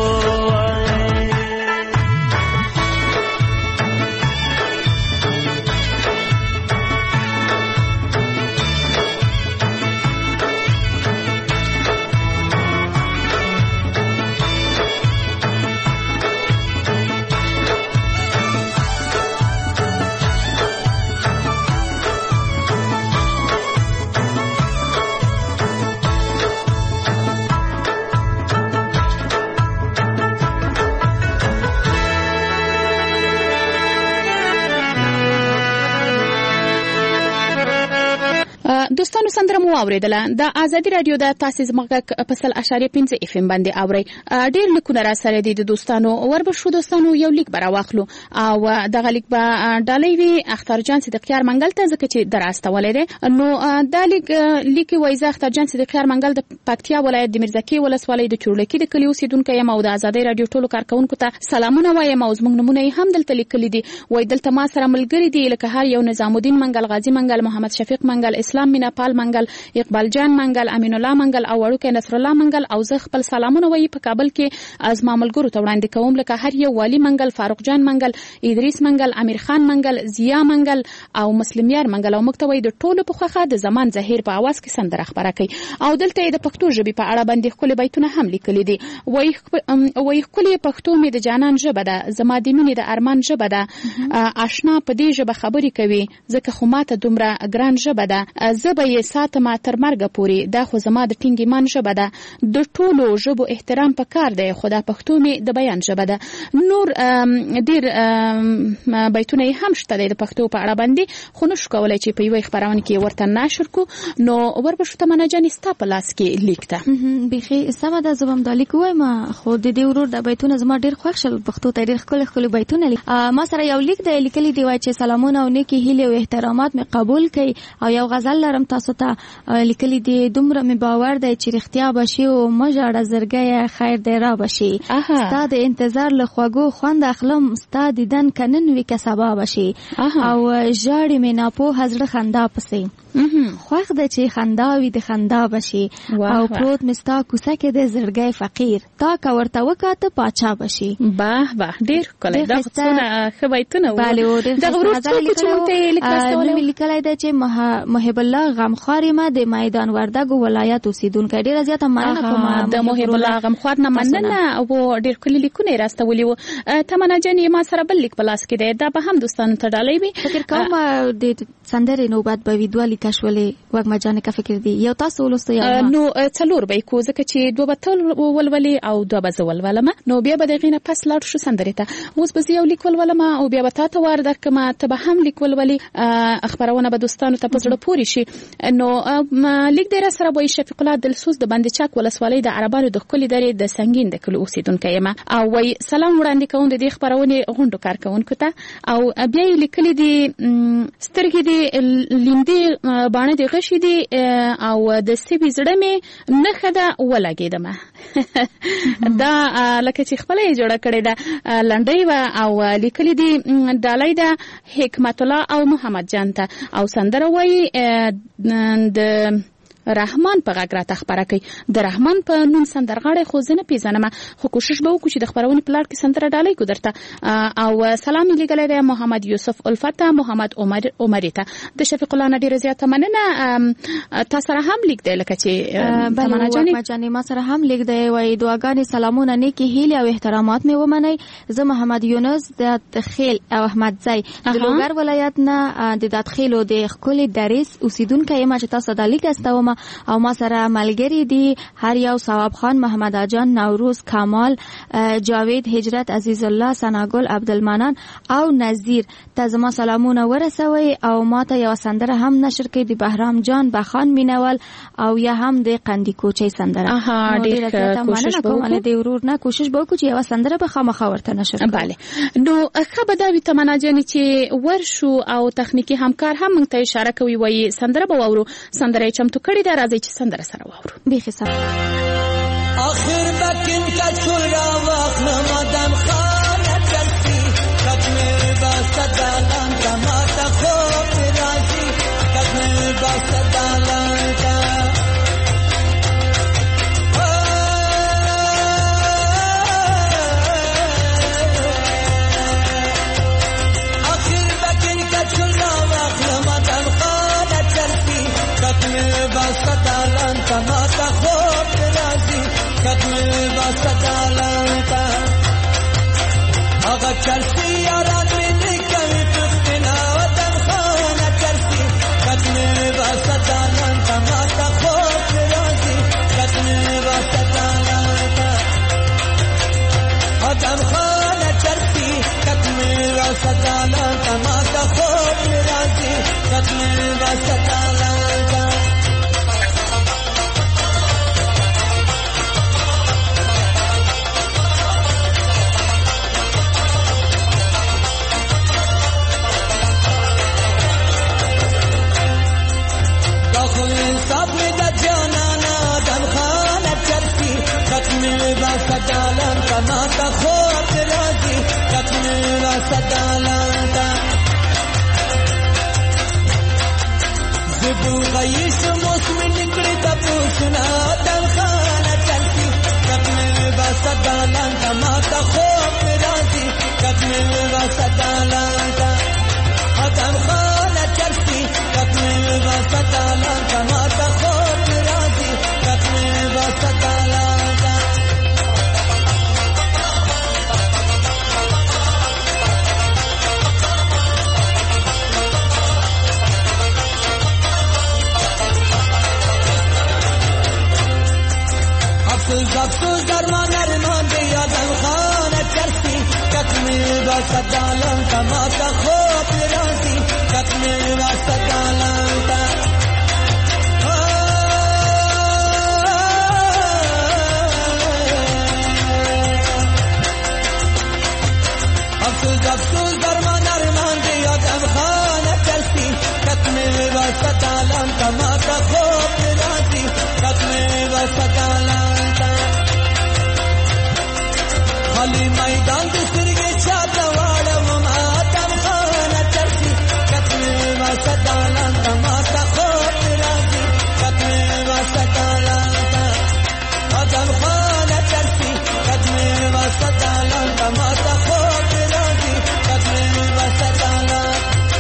دوستانو سندره مو اوریدله د ازادي رادیو د تاسیس مغک پسل اشاریه پنځه اف ام باندې اوري ډیر لیکونه را سره دي د دوستانو وربشو دوستانو یو لیک برا واخلو او دغه لیک به ډالۍ وی اختر جان صدیقیار منګل ته ځکه چې دراسته ولري نو د لیک لیک وایزه اختر جان صدیقیار منګل د پکتیا ولایت د مرزکی ولسوالۍ د چورلکی د کلیو اوسیدونکو یم او د ازادي رادیو ټولو کارکونکو ته سلامونه وایم او زموږ نمونه هم دلته لیکلي دي وای دلته ما سره ملګری دي لکه هر یو نظام الدین منګل غازی منګل محمد شفیق منګل اسلام مینا پال منګل اقبال جان منګل امین الله منګل او وړوکی نصر الله منګل او زه خپل سلامونه وایي په کابل کې از معاملګرو ته وړاندې کوم لکه هر یو والی منګل فاروق جان منګل ادریس منګل امیر خان منګل زیا منګل او مسلمیار منګل او مکتوی د ټولو په خوخه د زمان زهیر په आवाज کې سندره خبره کوي او دلته د پښتو ژبې په اړه باندې خپل بیتونه هم لیکلي دي وایي وایي خپل پښتو مې د جانان ژبه ده زما د مینې د ارمان ژبه ده آشنا په دې ژبه خبرې کوي ځکه خو ماته دومره ګران ژبه ده زه به یې ساتمه تر مرګه پورې دا خو زما د ټینګ ایمان ژبه ده د ټولو ژبو احترام پکار دی خو دا پښتو مې د بیان ژبه ده نور ډیر بیتونه هم شته د پښتو په اړه باندې خو نشو کولای چې په یوه خبرونه کې ورته نشر کو نو وربشو ته منجانې ستا په لاس کې لیکته بخي سم ده زبم د لیک وایم خو د دې ورور د بیتونه زما ډیر خوښ شل پښتو ته ډیر خپل خپل بیتونه ما سره یو لیک دی لیکلي دی وای چې سلامونه او نیکی هیله او احترامات مې قبول کړي او یو غزل لرم تاسو ته لیکلي دی دومره مې باور دی چې رښتیا بشي او مجاړه زرګي خیر دی را بشي ستا د انتظار له خواږو خوند اخلم ستا دیدن کنن وی که سبا بشي او ژاړې مې ناپو حضرت خندا پسې خوښ ده چې خندا وي د خندا بشي او پروت مستا کوڅه کې د زړګي فقیر تا کا ورته وکاته پاچا بشي باه باه ډیر کله دا څونه خبرتونه و دا ورته چې مونته لیکل لیکلای دی چې محب الله غمخوار ما د میدان وردګو ولایت اوسیدونکو ډیر زیاته مننه کوم د محب الله غمخوار نه مننه او ډیر کلی لیکونه راستولي و تمنا جنې ما سره بل لیک پلاس کې دی دا به هم دوستانو ته ډالۍ وي فکر کوم د سندرې نوبت به ویډیو کښولې وګما جانې کا فکر دی یو تاسو ولوستو یا نو څلور به کو ځکه چې دوه بتل ولولې او دوه بزول ولما نو بیا به دغینه پس لاړ شو سندرې ته اوس به یو لیک ولولما او بیا به تاسو ور درکما ته به هم لیک ولولې خبرونه به دوستانو ته پزړه پوری شي نو لیک در سره وای شفیق الله دلسوز د باندې چاک ولسوالۍ د عربانو د خپل درې د سنگین د کلو اوسیدونکو یم او وای سلام وړاندې کوم د دې خبرونه غونډو کارکونکو ته او بیا لیکلي دي سترګې دي لیندې باندې د غشي دي او د سیبي زړه مې نه خده ولګیدم دا لکه چې خپل یې جوړه کړې ده لنډۍ و او لیکلي دي ډالۍ ده حکمت الله او محمد جان ته او سندره وای د رحمان په غږ راته خبره کوي د رحمان په نوم سندرغاړی خو زه نه پیژنم خو کوشش به وکړو چې د خبرونې په لړ کې سندره ډالۍ کو درته او سلام یې لګلې ده محمد یوسف الفت محمد عمر عمرې ته د شفیق الله نه ډیره زیاته مننه تاسو سره هم لیک دی لکه چې تمنا جانې ما سره هم لیک دی وای دعاګانې سلامونه نیکی هیله او احترامات مې ومنئ زه محمد یونس د تخیل او احمد زای د لوګر ولایت نه د داتخیل او د خپل درس اوسیدونکو یم چې تاسو د لیک استوم کوم او ما سره ملګری دي هر یو ثواب خان، محمد اجان، نوروز، کمال، جاوید، هجرت، عزیز الله، ثناګل، عبدالمنان او نذیر. ته زما سلامونه ورسوي او ما ته یو سندره هم نشر کړي د بهرام جان بخان مینول او یا هم د قندی کوچي سندره. اها ډېر کوشش وکړم د ورور نه کوشش وکړو چې یو سندره به خامخا ورته نشر کړم. bale نو خبر دا وي تمنا جان چې ورشو او تخنیکی همکار هم موږ ته اشاره کوي وایي سندره به واورو. سندره چمتو کړي دا راځي چې سندره سره واورو. بیخي سره آخر بکن کچول را واخنا مادم خانه چلسی کتمه باستا دالان تا ماتا خوب رازی کتمه باستا دالان تا آخر بکن کچول را واخنا مادم خانه چلسی کتمه باستا دالان تا ماتا خوب رازی کتمه باستا دالان تا آغا چلسی یاران میلی کمی پختنا وطن خانه چلسی کتمه باستا دالان تا ماتا خوب رازی کتمه باستا دالان تا وطن خانه چلسی کتمه باستا دالان تا ماتا خوب رازی کتمه باستا دالان تا باستا دالان تا ماتا خوب رازی کتمه باستا دالان تا زبو غیش موسم نکڑی تا پوشنا دل خانه چلتی کتمه باستا دالان تا ماتا خوب رازی کتمه باستا دالان تا دل خانه چلتی کتمه باستا دالان تا ماتا خوب رازی کتمه باستا دالان تا افسوس درمان ارمان بیادم خانه چرسی کتمه باستا دالان تا ماتا خوب رازی کتمه باستا دالان تا افسوس افسوس درمان ارمان بیادم خانه چرسی کتمه باستا دالان تا ماتا خوب رازی کتمه باستا دالان خالی میدان دسترگی چاہتا والا مماتم خانه چرسی کتمه باستا دالان تا ماتا خوب رازی کتمه باستا دالان تا آدم خانه چرسی کتمه باستا دالان تا ماتا خوب رازی کتمه باستا دالان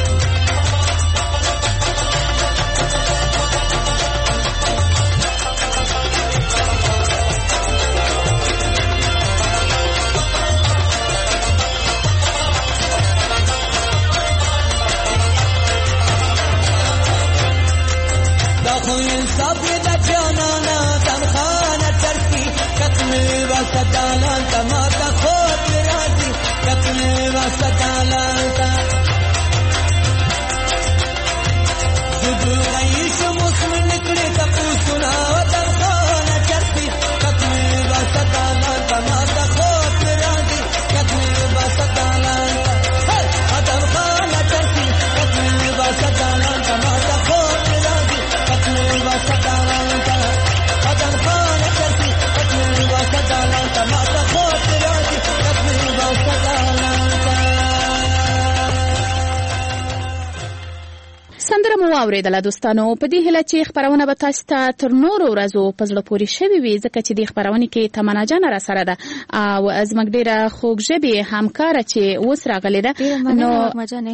صبر دا جانانا دم خانه چرسی کتمه باستا دالان تا ماتا خوب رازی کتمه باستا دالان تا زبو غیش موسم نکڑی تا پوسنا دم خانه چرسی کتمه باستا دالان تا ماتا خوب رازی کتمه باستا دالان تا دم خانه چرسی کتمه باستا دالان تا ماتا خوب رازی کتمه باستا دالان تا آدم خانه چرسی کتمه باستا دالان تا ماتا خوب رازی کتمه باستا دالان تا سندره مو واورېدله دوستانو. په دې هیله چې خپرونه به تاسو ته تر نورو ورځو په زړه پورې شوې وي ځکه چې دې خپرونې کې تمنا جان را سره ده او زموږ ډېره خوږ ژبې همکاره چې اوس راغلې ده نو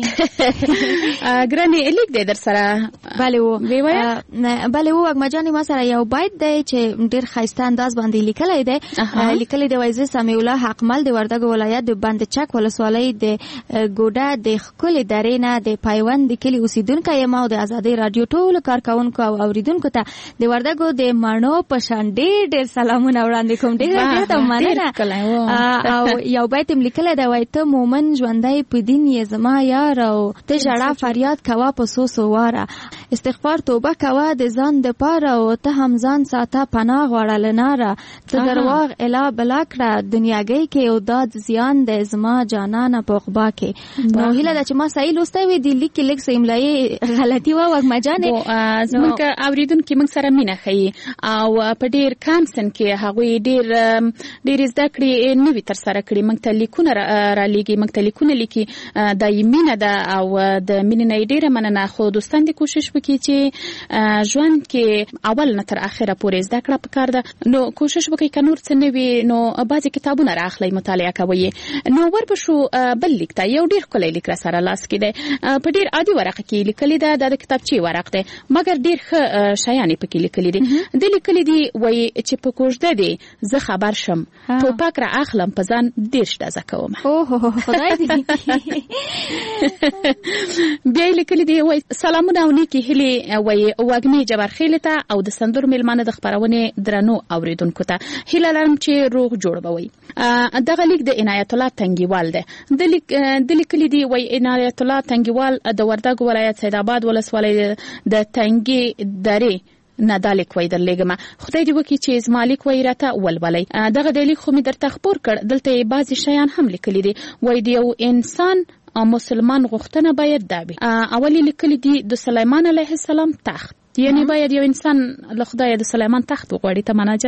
ګرانې لیک دی در سره. بله و بله و وګمجانې ما سره یو بیت دی چې ډېر ښایسته انداز باندې لیکلی دی. لیکلی دی وایي زه سمیع الله حقمل د وردګو ولایت د بند چک ولسوالۍ د ګوډه د ښکلې درې نه د پیوند د کلي اوسېدونکی یم او د آزادۍ رادیو ټول کارکونکو او اوریدونکو ته د وردګو د مانو په شان ډېر ډېر سلامونه وړاندې کوم. ډېر زیاته مننه. او یو بیت هم لیکلی دی وایي ته مومن ژوندی په دین یې زما یار او ته ژړا فریاد کوه په څو څو واره استغفار توبه کوه د ځان دپاره او ته هم ځان ساته پناه غواړه له ناره ته درواغ اله بلا کړه دنیاګۍ کې او دا زیان دی زما جانانه په عقبا کې. نو هیله ده چې ما صحیح لوستی وي د لیک کې لږ څه املایي غلطي وه وږمه جانې. زموږ اوریدونکي موږ سره مینه ښیي او په ډېر کانسن کې هغوی ډېر ډېرې زده کړې نوي ترسره کړي. موږ ته لیکونه رالیږي موږ ته لیکونه لیکي دا یې مینه ده او د مینې نه یې ډېره مننه. خو دوستان دې کوشش وکړي چې ژوند کې اول نه تر اخره پورې زده کړه پکار ده. نو کوشش وکړئ که نور څه نه وي نو بعضې کتابونه رااخلئ مطالعه کوئ. نو وربشو بل لیک ته یو ډېر ښکلی لیک را سره لاس کې دی په ډېر عادي ورقه کې لیکلی ده. دا د کتابچې ورق دی مګر ډېر ښه شیان یې پکې لیکلي دي. د لیکلي دي وایي چې په کوژده دی زه خبر شم ټوپک را اخلم په ځان دېرش ډزه کوم. خدای دې بیا یې لیکلي دي وایي سلامونه او نیکې هیلې وایي وږمې جبرخیلې ته او د سندرو میلمانه د خپرونې درنو اوریدونکو ته هیله لرم چې روغ جوړ به وي. دغه لیک د عنایت الله تنګیوال دی. د لیکلي دي وایي عنایت الله تنګیوال د وردګو ولایت سیدآباد ولسوالۍ د تنګي درې نه دا لیک وایي درلیږم. خدای دې وکړي چې زما لیک وایي راته ولولئ. دغه د لیک خو مې درته خپور کړ. دلته یې بعضې شیان هم لیکلي دي وایي د یو انسان مسلمان غوښتنه باید دا وي. اول یې لیکلي دي د سلیمان علیه السلام تخت یعنی باید یو انسان له خدای د سلیمان تخت وغواړي. ته معنا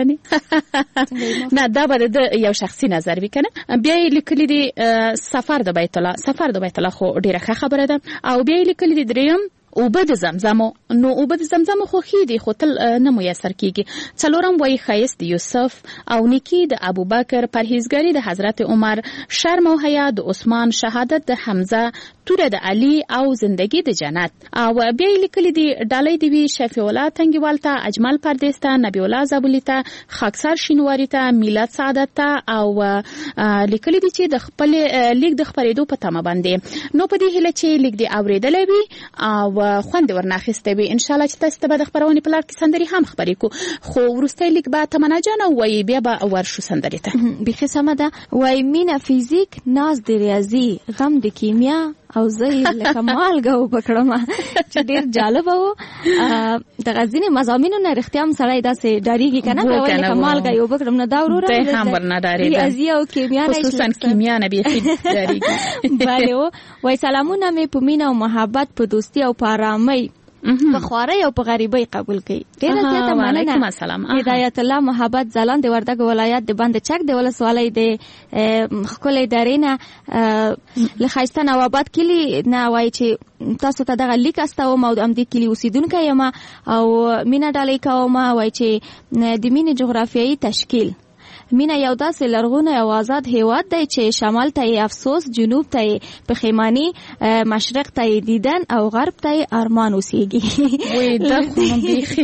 جانې نه دا به د یو شخصي نظر وي که نه. بیا یې لیکلي دي سفر د بیت الله سفر د بیت الله خو ډېره ښه خبره ده. او بیا یې لیکلي دي دریم اوبه د زمزمو. نو اوبه د زمزمو خوښي دي خو تل نه میسر کیږي. څلورم وایي ښایست د یوسف او نیکي د ابوبکر پرهیزګري د حضرت عمر شرم او حیا د عثمان شهادت د حمزه توره د علي او زندگی د جنت. او بیا یې لیکلي دي ډالۍ دې وي شفیع الله تنګیوال ته اجمل پردیس ته نبی الله زابلي ته خاکسار شینواري ته میلاد سعادت ته او لیکلي دي چې د خپل لیک د خپرېدو په تمه باندې. نو په دې هیله چې لیک دې اورېدلی وي او خوند ورناخسته وي ان شاء الله چې تاسو ته به د خبرونې په لړ کې سندري هم خبرې کو. خو وروستی لیک به تمنا جان وایي بیا به ورشو سندري ته. بیخي سمه ده. وایي مینه فیزیک ناز د ریاضي غم د کیمیا او زه لکه مالګه وپکړم چې ډېر جالبه و. د ځینې مضامینو نه رښتیا هم سړی داسې ډارېږي که نه لکه مالګه یې وپکړم. نه دا وروره دی هم ورنه ډارېده ریاضي او کیمیا خصوصا کیمیا نه بیخي ډارېږي. بله و. وایي سلامونه مې په مینه او محبت په دوستي او په ارامۍ په خوارۍ او په غریبۍ قبول کړي. ډېره زیاته مننه. هدایت الله محبت ځلان د وردګو ولایت د بند چک د ولسوالۍ د ښکلې درې نه له ښایسته نواباد کلي نه وایي چې تاسو ته دغه لیک استوم او د همدې کلي اوسېدونکی یم او مینه ډالۍ کوم. وایي چې د مینې جغرافیایي تشکیل مینه یو داسې لرغونی او آزاد هیواد دی چې شمال ته یې افسوس جنوب ته یې پښیماني مشرق ته یې دیدن او غرب ته یې ارمان اوسېږي. وایي دا خو نو بیخي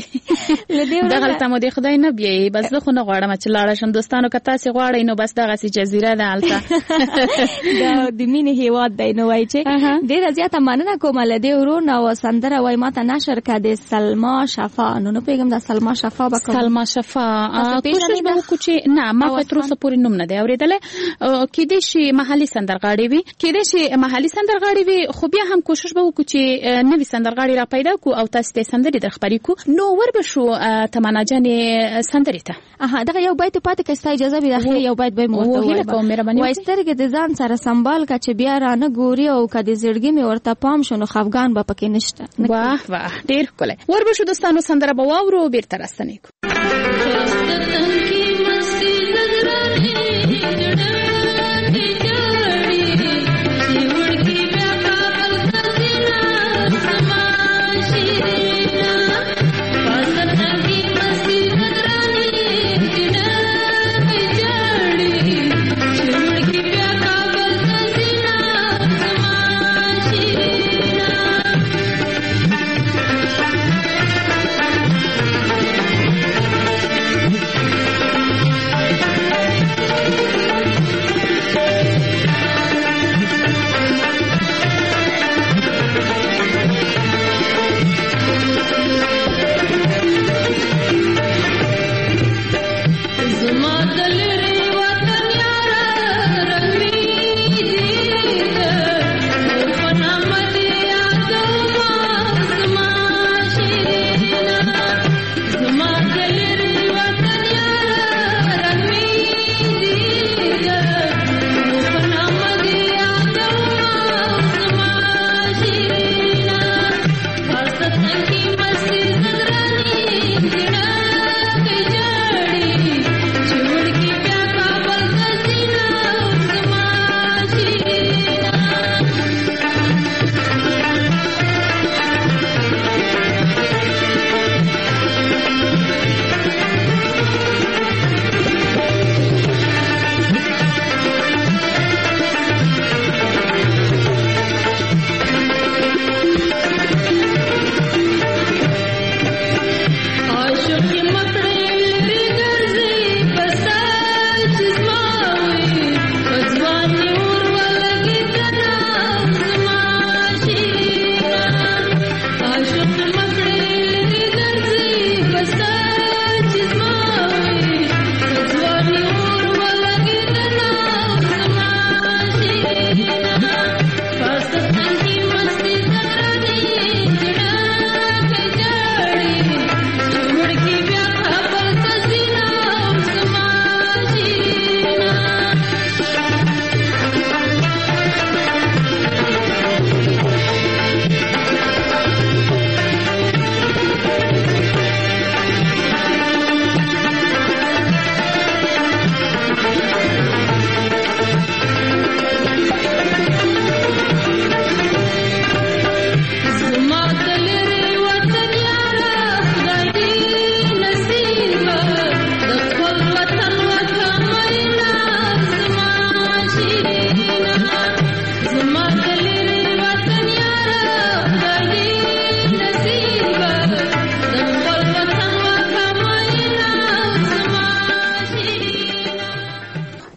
دغلته مو د خدای نه بیایي. بس زه خو نه غواړم چې لاړه شم. دوستانو که تاسې غواړئ نو بس دغسې جزیره ده هلته دا د مینې هیواد دی. نو وایي چې ډېره زیاته مننه کوم له دې ورور نه. او سندره وایي ما ته نشر که د سلما شفا. نو نه پوهېږم دا سلما شفا به کوم سلما شفا کوشش به وکړو چې نه ما خو تر اوسه پورې نوم نه دی اورېدلی. کېدای شي محلي سندرغاړې وي کېدای شي محلي سندرغاړې وي. خو بیا هم کوشش به وکړو چې نوي سندرغاړې را پیدا کړو او تاسو ته سندرې در خپرې کړو. نو ور به شو تمنا جانې سندرې ته. اها دغه یو بیت پاتې که ستا اجازه وي داخلي یو بیت به مې ورته ووایم. وایي سترګې د ځان سره سنبال که چې بیا رانه ګوري او که د زړګي مې ورته پام شو نو خفګان به پکې نشته. واه واه ډېر ښکلی. ور به شو دوستانو سندره به واورو بېرته راستنې کړو.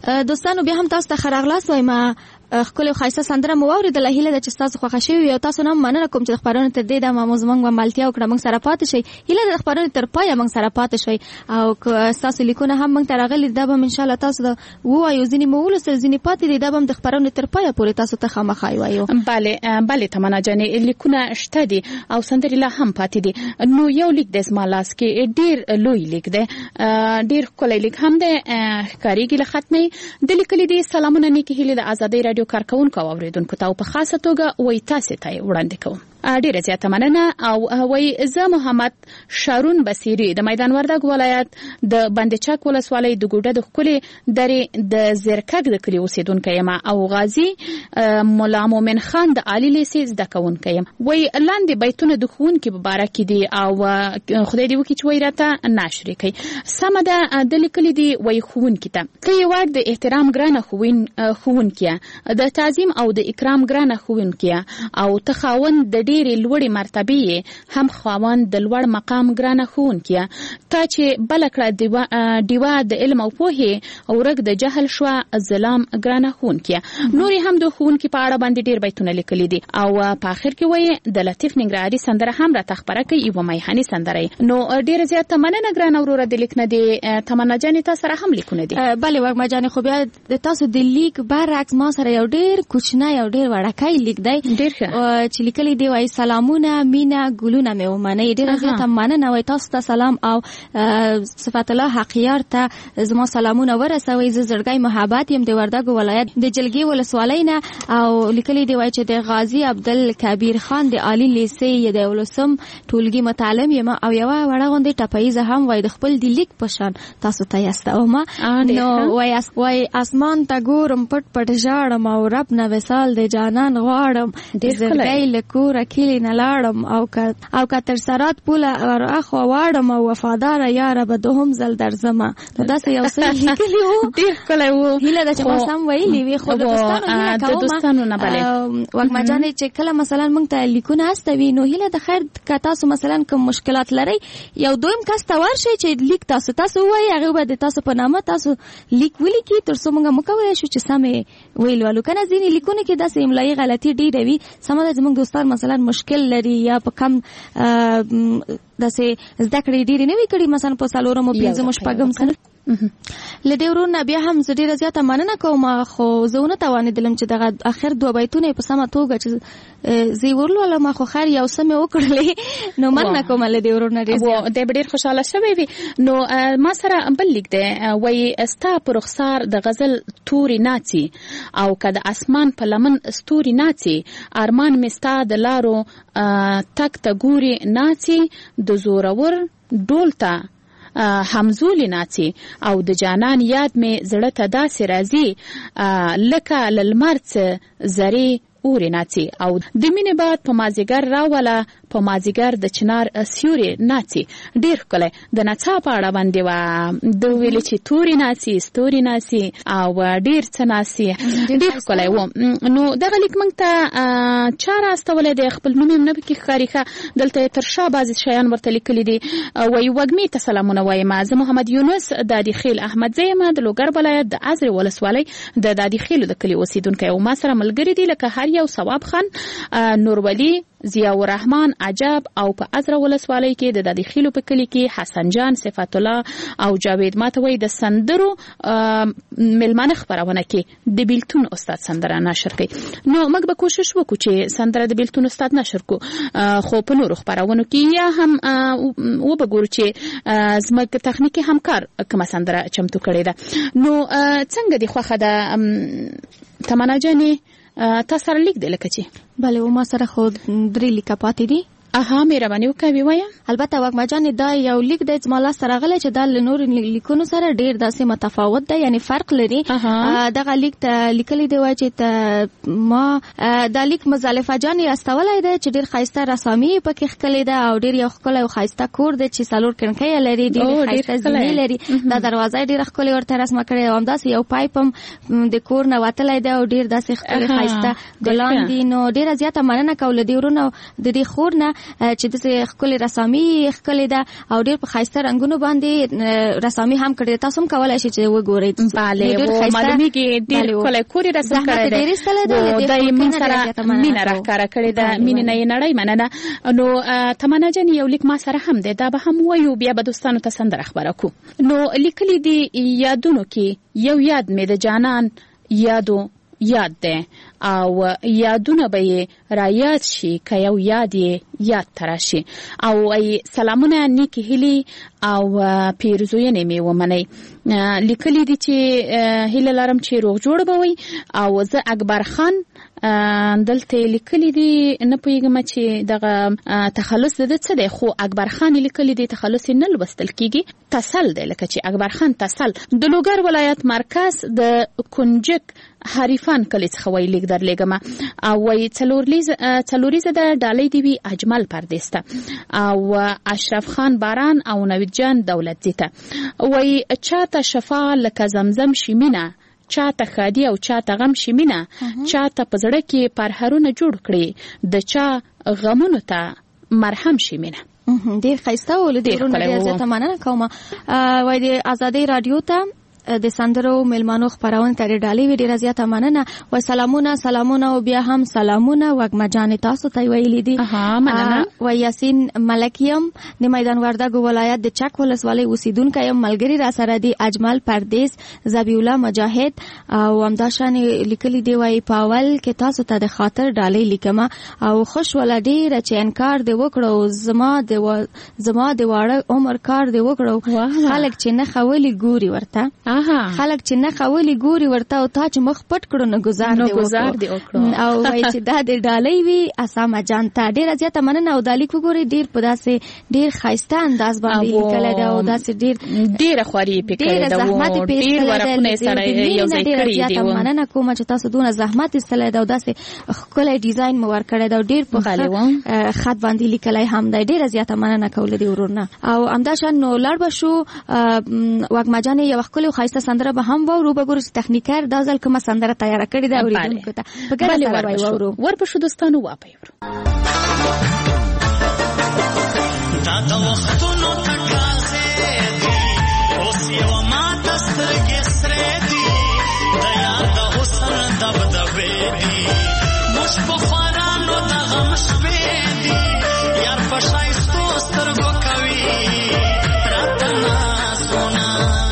دوستانو بیا هم تاسو ته خراغلاس وایم خپل خاصه سندره مو اوریدل هیله د چې تاسو خوښ شوی او تاسو نن مننه کوم چې خبرونه تر دې د موضوع موږ ملتیا او کړه موږ سره پاتې شي هیله د خبرونه تر پای موږ سره پاتې شي او تاسو لیکونه هم موږ ته راغلي دا به ان شاء الله تاسو د وایو ځینی مول سره ځینی پاتې دي دا به د خبرونه تر پای پورې تاسو ته خامخای وایو. bale bale تمنا جانې لیکونه شته دي او سندري لا هم پاتې دي. نو یو لیک د اسمالاس کې ډیر لوی لیک دی ډیر کولای لیک هم د کاریګي لختنی د لیکلي دي سلامونه نیکی هیله د ازادي رادیو کارکونکو اوریدونکو ته په خاصه توګه وای تاسو ته وړاندې کوم. ډیره زیاته مننه او وای زه محمد شارون بصیری د میدان وردګ ولایت د بندچک ولسوالۍ د ګوډه د خولي درې د زرکګ د کلی اوسیدونکو یم او غازی مولا مومن خان د عالی لیسې زده کوونکی یم. وای لاندې بیتونه د خوونکو په باره کې دي او خدای دې وکړي چې وای راته ناشري کوي. سمه ده د لیکلي دي وای خوونکو ته ته یو د احترام ګرانه خوون خوونکیا د تعظیم او د اکرام ګرانه خوونکیا او تخاون د ډېرې لوړې مرتبې هم خاوند د لوړ مقام ګرانه ښوونکیه تا چې بله کړه ډیوه د علم او پوهې او ورک د جهل شوه ظلام ګرانه ښوونکیه. نورې هم د ښوونکي په اړه باندې ډېر بیتونه لیکلي دي او په آخر کې وایي د لطیف ننګرهاري سندره هم راته خپره کوي یوه میخاني سندره نو ډېره زیاته مننه ګرانه وروره د لیک نه دی. تمنا جانې تا سره هم لیکونه دي؟ بلې وږمه جانې خو بیا د تاسو د لیک برعکس ما سره یو ډېر کوچنی او ډېر وړوکی لیک دی ډېر ښه چې لیکلي دی وای سلامونه مینا ګلونه مې ومنئ ډېره زیاته مننه وای تاسو ته سلام او صفت الله حقیار ته زما سلامونه ورسوي. زه زړګی محبت یم د وردګ ولایت د جلګي ولسوالۍ نه او لیکلي دی وای چې د غازی عبدالکبیر خان د عالی لیسې د ولسم ټولګي متعلم یم او یو وړه غونډه ټپایزه هم وای د خپل د لیک په شان تاسو ته یاستوم. نو وای اس وای اسمان ته ګورم پټ پټ ژاړم او رب نه وصال د جانان غواړم د زړګی لکور کلی نه لاړم او که او که تر سرات پوله اخو واړم او وفادار یاره به دوهم ځل درځم. نو داسې یو څه لیکلي وو ډېر ښکلی وو. هیله ده چې ما سم ویلي وي خو د دوستانو نه بلې وږمه جانې چې کله مثلا موږ ته لیکونه استوي نو هیله د خیر که تاسو مثلا کوم مشکلات لرئ یو دویم کس ته ورشئ چې لیک تاسو تاسو ووایي هغې به د تاسو په نامه تاسو لیک ولیکي تر څو موږ وکولی شو چې سمې ویلولو. که نه ځینې لیکونه کې داسې املایي غلطي ډېره وي سمه ده زموږ دوستان مثلا مشکل لري یا په کم داسې زده کړې ډېرې نه وي کړي مثلا په څلورم او پنځم شپږم سره له دې ورونه بیا هم زه ډېره زیاته مننه کوم خو زه ونه توانېدلم چې دغه اخر دوه بیتونه یې په سمه توګه چې زه یې ورلولم خو خیر یو څه مې وکړلې نو مننه کوم له دې ورونه ډېر زیات دی به ډېر خوشحاله شوی وي. نو ما سره بل لیک دی وایي ستا په رخسار د غزل تورې ناڅي او که د اسمان په لمن ستوري ناڅي ارمان مې ستا د لارو تک ته ګوري ناڅي د زورور ډول ته همزولی ناڅي او د جانان یاد مې زړه ته داسې راځي لکه له لمر څه زرې اورې ناڅي او د مینې باد په مازیګر راوله په مازیګر د چنار سیوري ناڅي. ډېر ښکلی د نڅا په اړه باندې وه د ویلې چې تورې ناڅي ستوري ناڅي او ډېر څه ناڅي ډېر ښکلی و. نو دغه لیک موږ ته چا راستولی دی خپل نوم یې نه پکې ښکاري ښه دلته یې تر شا بعضې شیان ورته لیکلي دي. وایي وږمې ته سلامونه وایم زه محمد یونس دادي خیل احمدزی یم د لوګر ولایت د ازرې ولسوالۍ د دادي خیلو د کلي اوسیدونکی او ما سره ملګري دي لکه هر یو ثواب خان نورولي ضیاء الرحمن عجب او په ازره ولسوالۍ کې د دادي خیلو په کلي کې حسن جان صفت الله او جاوید ماته وایي د سندرو مېلمانه خپرونه کې د بیلتون استاد سندره نشر کوي. نو موږ به کوشش وکړو چې سندره د بیلتون استاد نشر کو خو په نورو خپرونو کې یا هم وبګورو چې زموږ تخنیکي همکار کومه سندره چمتو کړې ده. نو څنګه دې خوښه ده تمنا جانې تا سره لیک دی لکه چې بله و ما سره خو درې لیکه پاتې دي. اها مهرباني وکړئ ووایه. البته وږمه جانې دا یو لیک دی چې ما لاس ته راغلی چې دا له نورو لیکونو سره ډېر داسې متفاوت دی یعنی فرق لري. دغه لیک ته لیکلی دی وایي چې ما دا لیک مزالفه جان یې استولی دی چې ډېر ښایسته رسامي یې پکې ښکلې ده او ډېر یو ښکلی او ښایسته کور دی چې څلور کړکۍ یې لري ډېرې ښایسته زینې لري دا دروازه یې ډېره ښکلې ورته رسمه کړې او همداسې یو پایپ هم د کور نه وتلی دی او ډېر داسې ښکلې ښایسته ګلان دي. نو ډېره زیاته مننه کوم له دې ورونو د دې خور نه چې د خپل رسامي خپل د او ډیر په خاصه رنگونو باندې رسامي هم کړی. تاسو هم کولای شئ چې وګورئ. bale معلومي کې ډیر کله کوري رسم کړی دی او دای من سره مینا راکاره کړی دا مين نه نړۍ مننه. نو تمنا جن یو لیک ما سره هم دی دا به هم وایو بیا به دوستانو ته سندره خبره کو. نو لیکلي دی یادونو کې یو یاد مې د جانان یادو یاد ده او یادونه به را یاد شي که یو یاد یې یاد تراشي او ای سلامونه نیکی هلی او پیرزوینه می ومني. لیکلي دي چې هله لارم چې روغ جوړ بوي او زه اکبر خان دلته لیکلي دي نه پوهیږم چې دغه تخلص د څه دی خو اکبر خان لیکلي دي تخلص نه لوستل کیږي تسل دی لکه چې اکبر خان تسل د لوګر ولایت مرکز د کنجک حریفان کلی څخه وی لیک در لګم او وی څلورلیز څلوریز د ډالۍ دی وی اجمل پردیسته او اشرف خان باران او نوید جان دولت زیته وی چاته شفا لکه زمزم شیمینه چاته خادي او چاته غم شیمینه چاته پزړه کې پرهرونه جوړ کړي د چا غمونو ته مرهم شیمینه. ډیر خیسته ولې ډیر زیاته مننه کوم. وای د ازادي رادیو ته د سندرو ملمانو خبرونه ترې ډالۍ وی ډیر زیاته مننه. و سلامونه سلامونه او بیا هم سلامونه وګما جان تاسو ته ویلې دي. ها مننه. و یاسین ملکیم د میدان وردګ ولایت د چک ولسوالۍ اوسیدونکو یم ملګری را سره دی اجمل پردیس زبی الله مجاهد او همداشان لیکلي دی وای پاول کې تاسو ته د خاطر ډالۍ لیکم او خوش ول ډیر چې انکار دی وکړو زما د زما د واړه عمر کار دی وکړو خلک چې نه خولي ګوري ورته خلک چې نه خولي ګوري ورته او تا چې مخ پټ کړو نه گزار دی وکړو او وای چې دا د ډالۍ وی اسامه جان ته ډیر زیاته مننه او دالیک وګوري ډیر په داسې ډیر خاصه انداز باندې لیکل دا او داسې ډیر ډیر خوري پکې دا و ډیر ورکونه سره یو ځای کړی دی و مننه کوم چې تاسو دونه زحمت استلای دا او داسې خپل ډیزاین مو ور کړی دا ډیر په خط باندې لیکلای هم دا ډیر زیاته مننه کول دی ورونه او امداشان نو لړ بشو وګما جان یو خپل خاصه سندره به هم وورو به ګورس تخنیکر دا ځل کومه سندره تیار کړی دا اوریدونکو ته په ګټه سره وورو ور په شو دوستانو واپیورو دا د وختونو تکازه دی اوس یو ما دسترګې سره دی د یاد حسن دبدبې دی مش په خوارانو د غم شپې دی یار په شایستو سترګو کوي راتنا سونا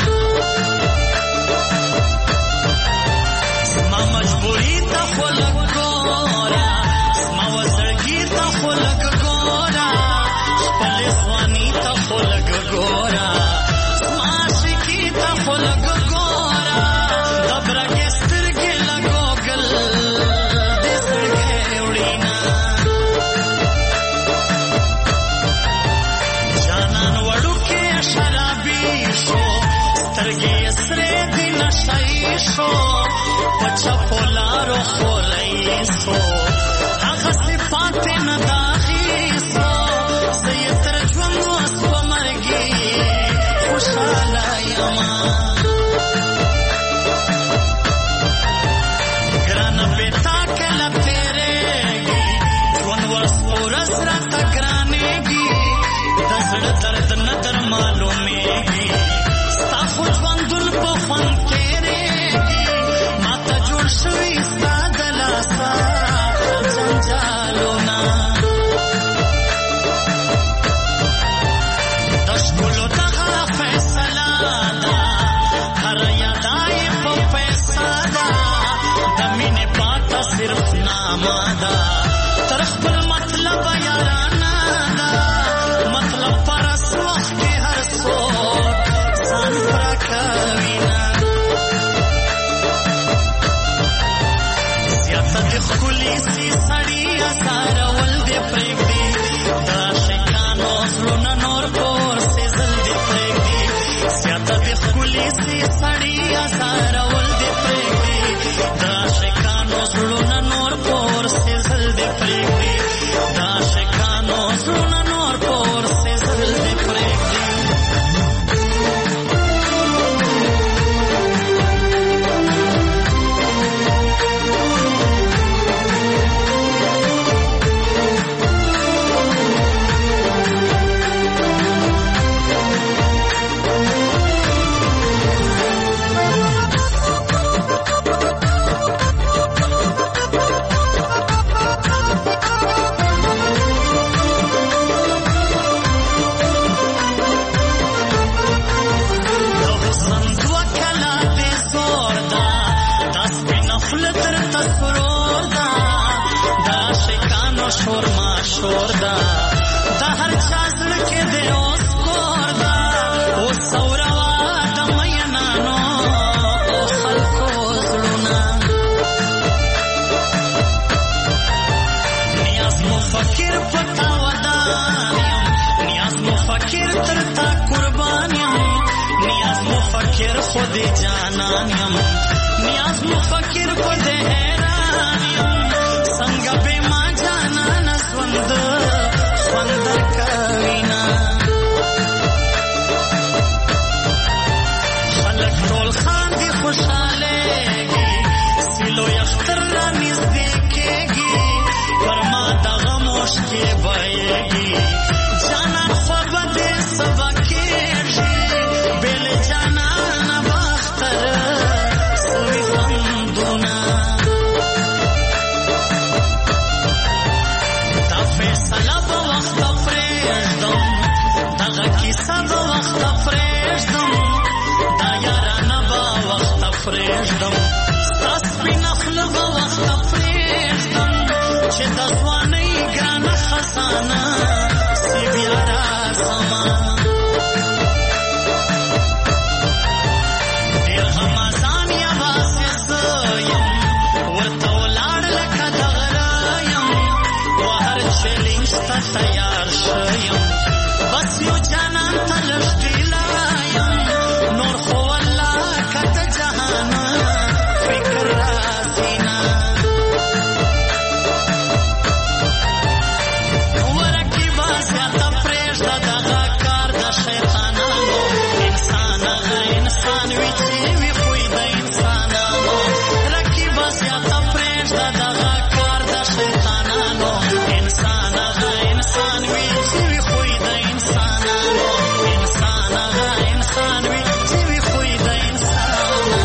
زما مجبوری ته خلک ګورا زما وزرګی ته خلک ګورا خپل ځواني ته خلک ګورا زما شکی ته خلک ګورا دبرګې سترګې لګوګل دې سترګې وړینا جانان وړو کې شرابي شو سترګې سره دي نشای شو پچا پولارو خولای سو هغه صفات نه داخي سو سيتر ژوند واسو مرګي خوشاله یما ګران پتا کله تیرېږي ژوند واسو رسره تکرانېږي د زړه درد نه در معلومېږي ستا خو ژوندون په خوند تیرېږي ماته جوړ شوي ستا د لاسه جنجالونه د ښکلو دغه فیصله ده هر یاده یې په پیسه ده د مینې پاته صرف نامه ده تر خپل مطلب یارانه ده مطلب پرس وخت کې هر څوک ځان پوره کوي نه زیاته د ښکلي سي سړي ازارول دې پرېږدي د عاشقانو زړونه نور پور سېزل دې پرېږدي زیاته د ښکلي سي سړي ازارول دې پرېږدي د عاشقانو زړونه نور پور سېزل دې سرور دا د عاشقانو شور ما شور دا د هر چا زړه کې دی اوس کور دا اوس وروا د مینانو او خلکو زړونه نیاز مفکر پتا ودان نیاز مفکر تر تا قربان یم نیاز مفکر خود جانان یم نیاز مفکر خود حیران یم څنګه به ما جانان سوند خوند کوینا خلک ټول خاندي خوشالهږي سیلو یختر را نږدې کېږي پر ما دغه مشکې بهیږي جانان خو به دې سبا کېږي بېل جانان باختر سوي خوندونه دا فیصله به وخته پرېږدم دغه کیسه به وخته پرېږدم دا یارانه به وخته پرېږدم ستا سپینه خوله به وخته پرېږدم چې د ځوانۍ ګرانه خزانه سي بیا راځمه ډېر غمازان یوازې زه یم ورته ولاړ لکه د غره یم و هر چیلنج ته تیار شه یم بس یو جانان ته لږ ډیله یم نور خو والله که د جهانه فکر راځي نه ورکیبه زیاته پرېږده دغه کار د شیطانانو انسان هغه انسان وي چې وي خوی د انسانانو رکیبه زیاته پرېږده دغه کار د شیطانانو انسان هغه انسان وي چې وي خوی د انسانانو انسان هغه انسان وي چې وي خوی د انسانانو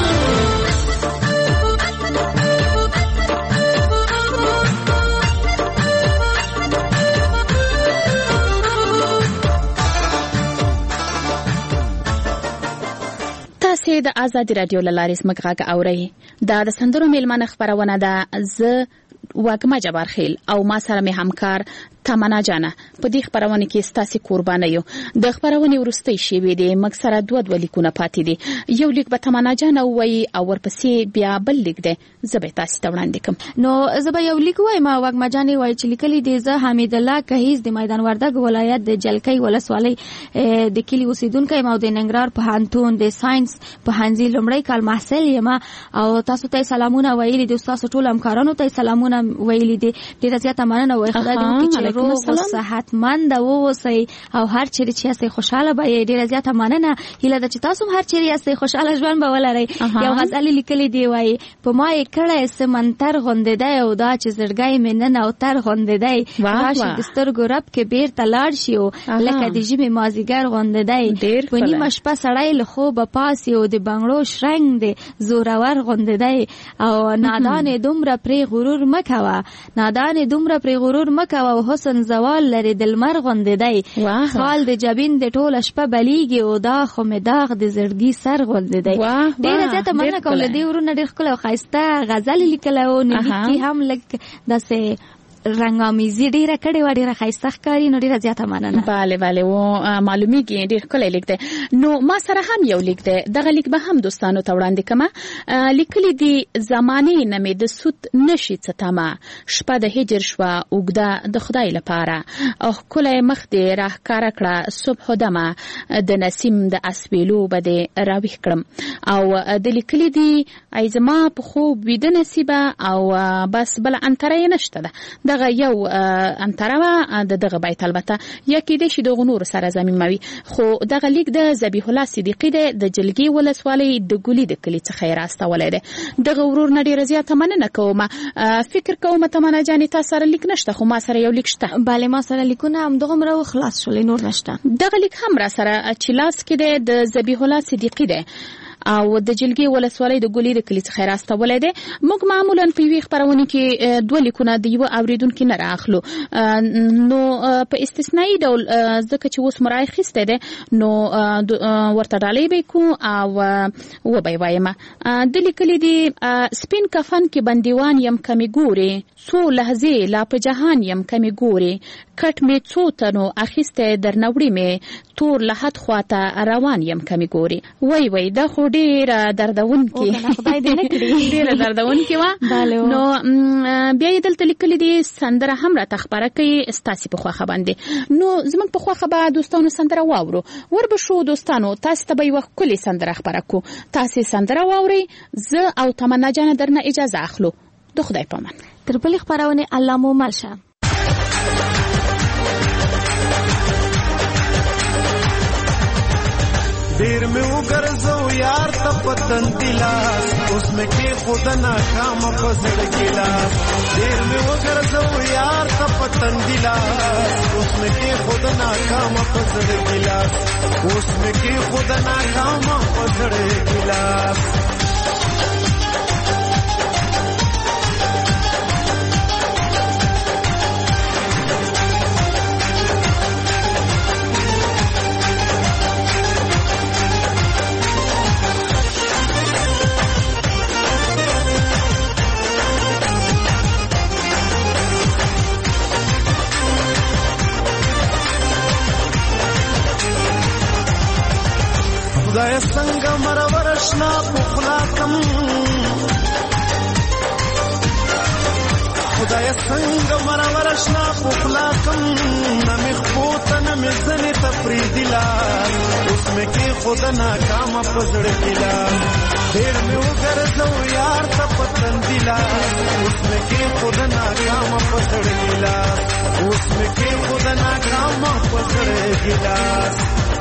تاسې د آزادي رادیو له لارې زموږ غږ اورئ. دا د سندرو میلمانه خپرونه ده. زه وږمه جبار خیل او ما سره مې همکار تمنا جانه په دې خپرونه کې ستاسو قربانه یو. د خپرونې وروستۍ شیبې دي موږ سره دوه دوه لیکونه پاتې دي. یو لیک به تمنا جانه وایي او ورپسې بیا بل لیک دی زه به تاسو ته وړاندې کوم. نو زه به یو لیک وایم وږمه جانې وایي چې لیکلي دي زه حمید الله کهیز د میدان وردګ ولایت د جلکۍ ولسوالۍ د کلی اوسیدونکی یم او د ننګرهار پوهنتون د ساينس پوهنځي لومړی کال محصل یم او تاسو ته سلامونه ویلي دي. تاسو ټول همکارانو ته سلامونه ویلي دي. ډیره زیاته مننه وایي خدای دې وکړي چې روغ او صحتمند اوسئ او هر چیرې چې یاستئ خوشاله به یې. ډیره زیاته مننه هیله ده چې تاسو هم هر چیرې یاستئ خوشاله ژوند به ولرئ. یو غزل لیکلی دی وایي په ما یې کړی سمنتر غوندېدی او دا چې زړګی مې نن او تر غوندېدی راشي د سترګو رب کې بیرته لاړ شي او لکه د ژمي مازدیګر غوندېدی په نیمه شپه سړی له خوبه پاسي او د بنګړو شرنګ د زورور غوندېدی او نادانې دومره پرې غرور مه کوه نادانې دومره پرې غرور مه کوه او حسن زوال لري د لمر غوندېدی خال د جبین د ټوله شپه بلیږي او دا خو مې داغ د زړګي سر غوندېدی. ډېره زیاته مننه کوم له دې ورونه ډېر ښکلی او ښایسته غزل لیکلی او نو لیک کې هم لږ داسې رنګامیزي ډیره کړې و ډیره ښایسته ښکاري نو ډیره زیاته مننه. بله بله و معلومیږي ډیر ښکلی لیک دی. نو ما سره هم یو لیک دی دغه لیک به هم دوستانو ته وړاندې کومه. لیکلي دي زمانې نه مې د سود نشي څه تمه شپه د هجر شوه اوږده د خدای لپاره او ښکلی مخ دې راښکاره کړه صبح دمه د نسیم د اسویلو به دې راویښ کړم او د لیکلي دي ای زما په خوب ویده نصیبه او بس بله انتره یې نشته ده. دغه یو انتره د دغه بیت البته یا کېدای شي دغه نور سره زمینموي خو دغه لیک د ذبیح الله صدیقي دی د جلګې ولسوالۍ د ګولي د کلي څخه یې راستولی دی. دغه ورور نه ډېره زیاته مننه کوم. فکر کوم تمنا جانې تا سره لیک نشته خو ما سره یو لیک شته. بله ما سره لیکونه همدغومره خلاص شولې نور نشته. دغه لیک هم را سره چې لاس کې دی د ذبیح الله صدیقي دی او د جلګي ولسوالۍ د ګولې د کلی څخه راستولې ده. موږ معمولا په وی خبرونه کې دوه لیکونه د یو اوریدونکو نه راخلو، نو په استثنایی ډول ځکه چې اوس مرای خسته ده نو ورته ډالۍ به کو او و به وایم د لیکلي دي سپین کفن کې بندیوان يم کمی ګوري، څو لحظه لا په جهان يم کمی ګوري، کټ می څو تنو اخیسته در نوړی می تور لحد خواته روان يم کمی ګوري. وای وای دا خو ډیر دردون کې خدای دې نه کړی ډیر دردون کې وا. نو بیا یې دلته لیکلي دي سندره هم را تخبره کوي ستاسي په خوخه باندې. نو زمونږ په خوخه به دوستانو سندره واورو. ور به شو دوستانو تاسو ته به یو کلی سندره خبره کو، تاسو سندره واوري، زه او تمنا جان درنه اجازه اخلو. د خدای په امان. تر بلې خبرونه الله مو ملشه. دیر میں وګرځو یار ته پتن دلاس اوس مې کې خود نه کام پسړ ګلاس. دیر میں وګرځو یار ته پتن دلاس اوس مې کې خود نه کام پسړ ګلاس. اوس مې کې خود نه کام پسړ ګلاس. خدای څنګه مرورشنا پخلاکم، خدای څنګه مرورشنا پخلاکم، نمی خپوت نمی زنی تفریدلا اوس مې کې خود ناکام پزړ کلا. ډیر مې وګرځو یار ته پتن دلا اوس مې کې خود ناکام پزړ کلا. اوس مې کې خود ناکام پزړ کلا.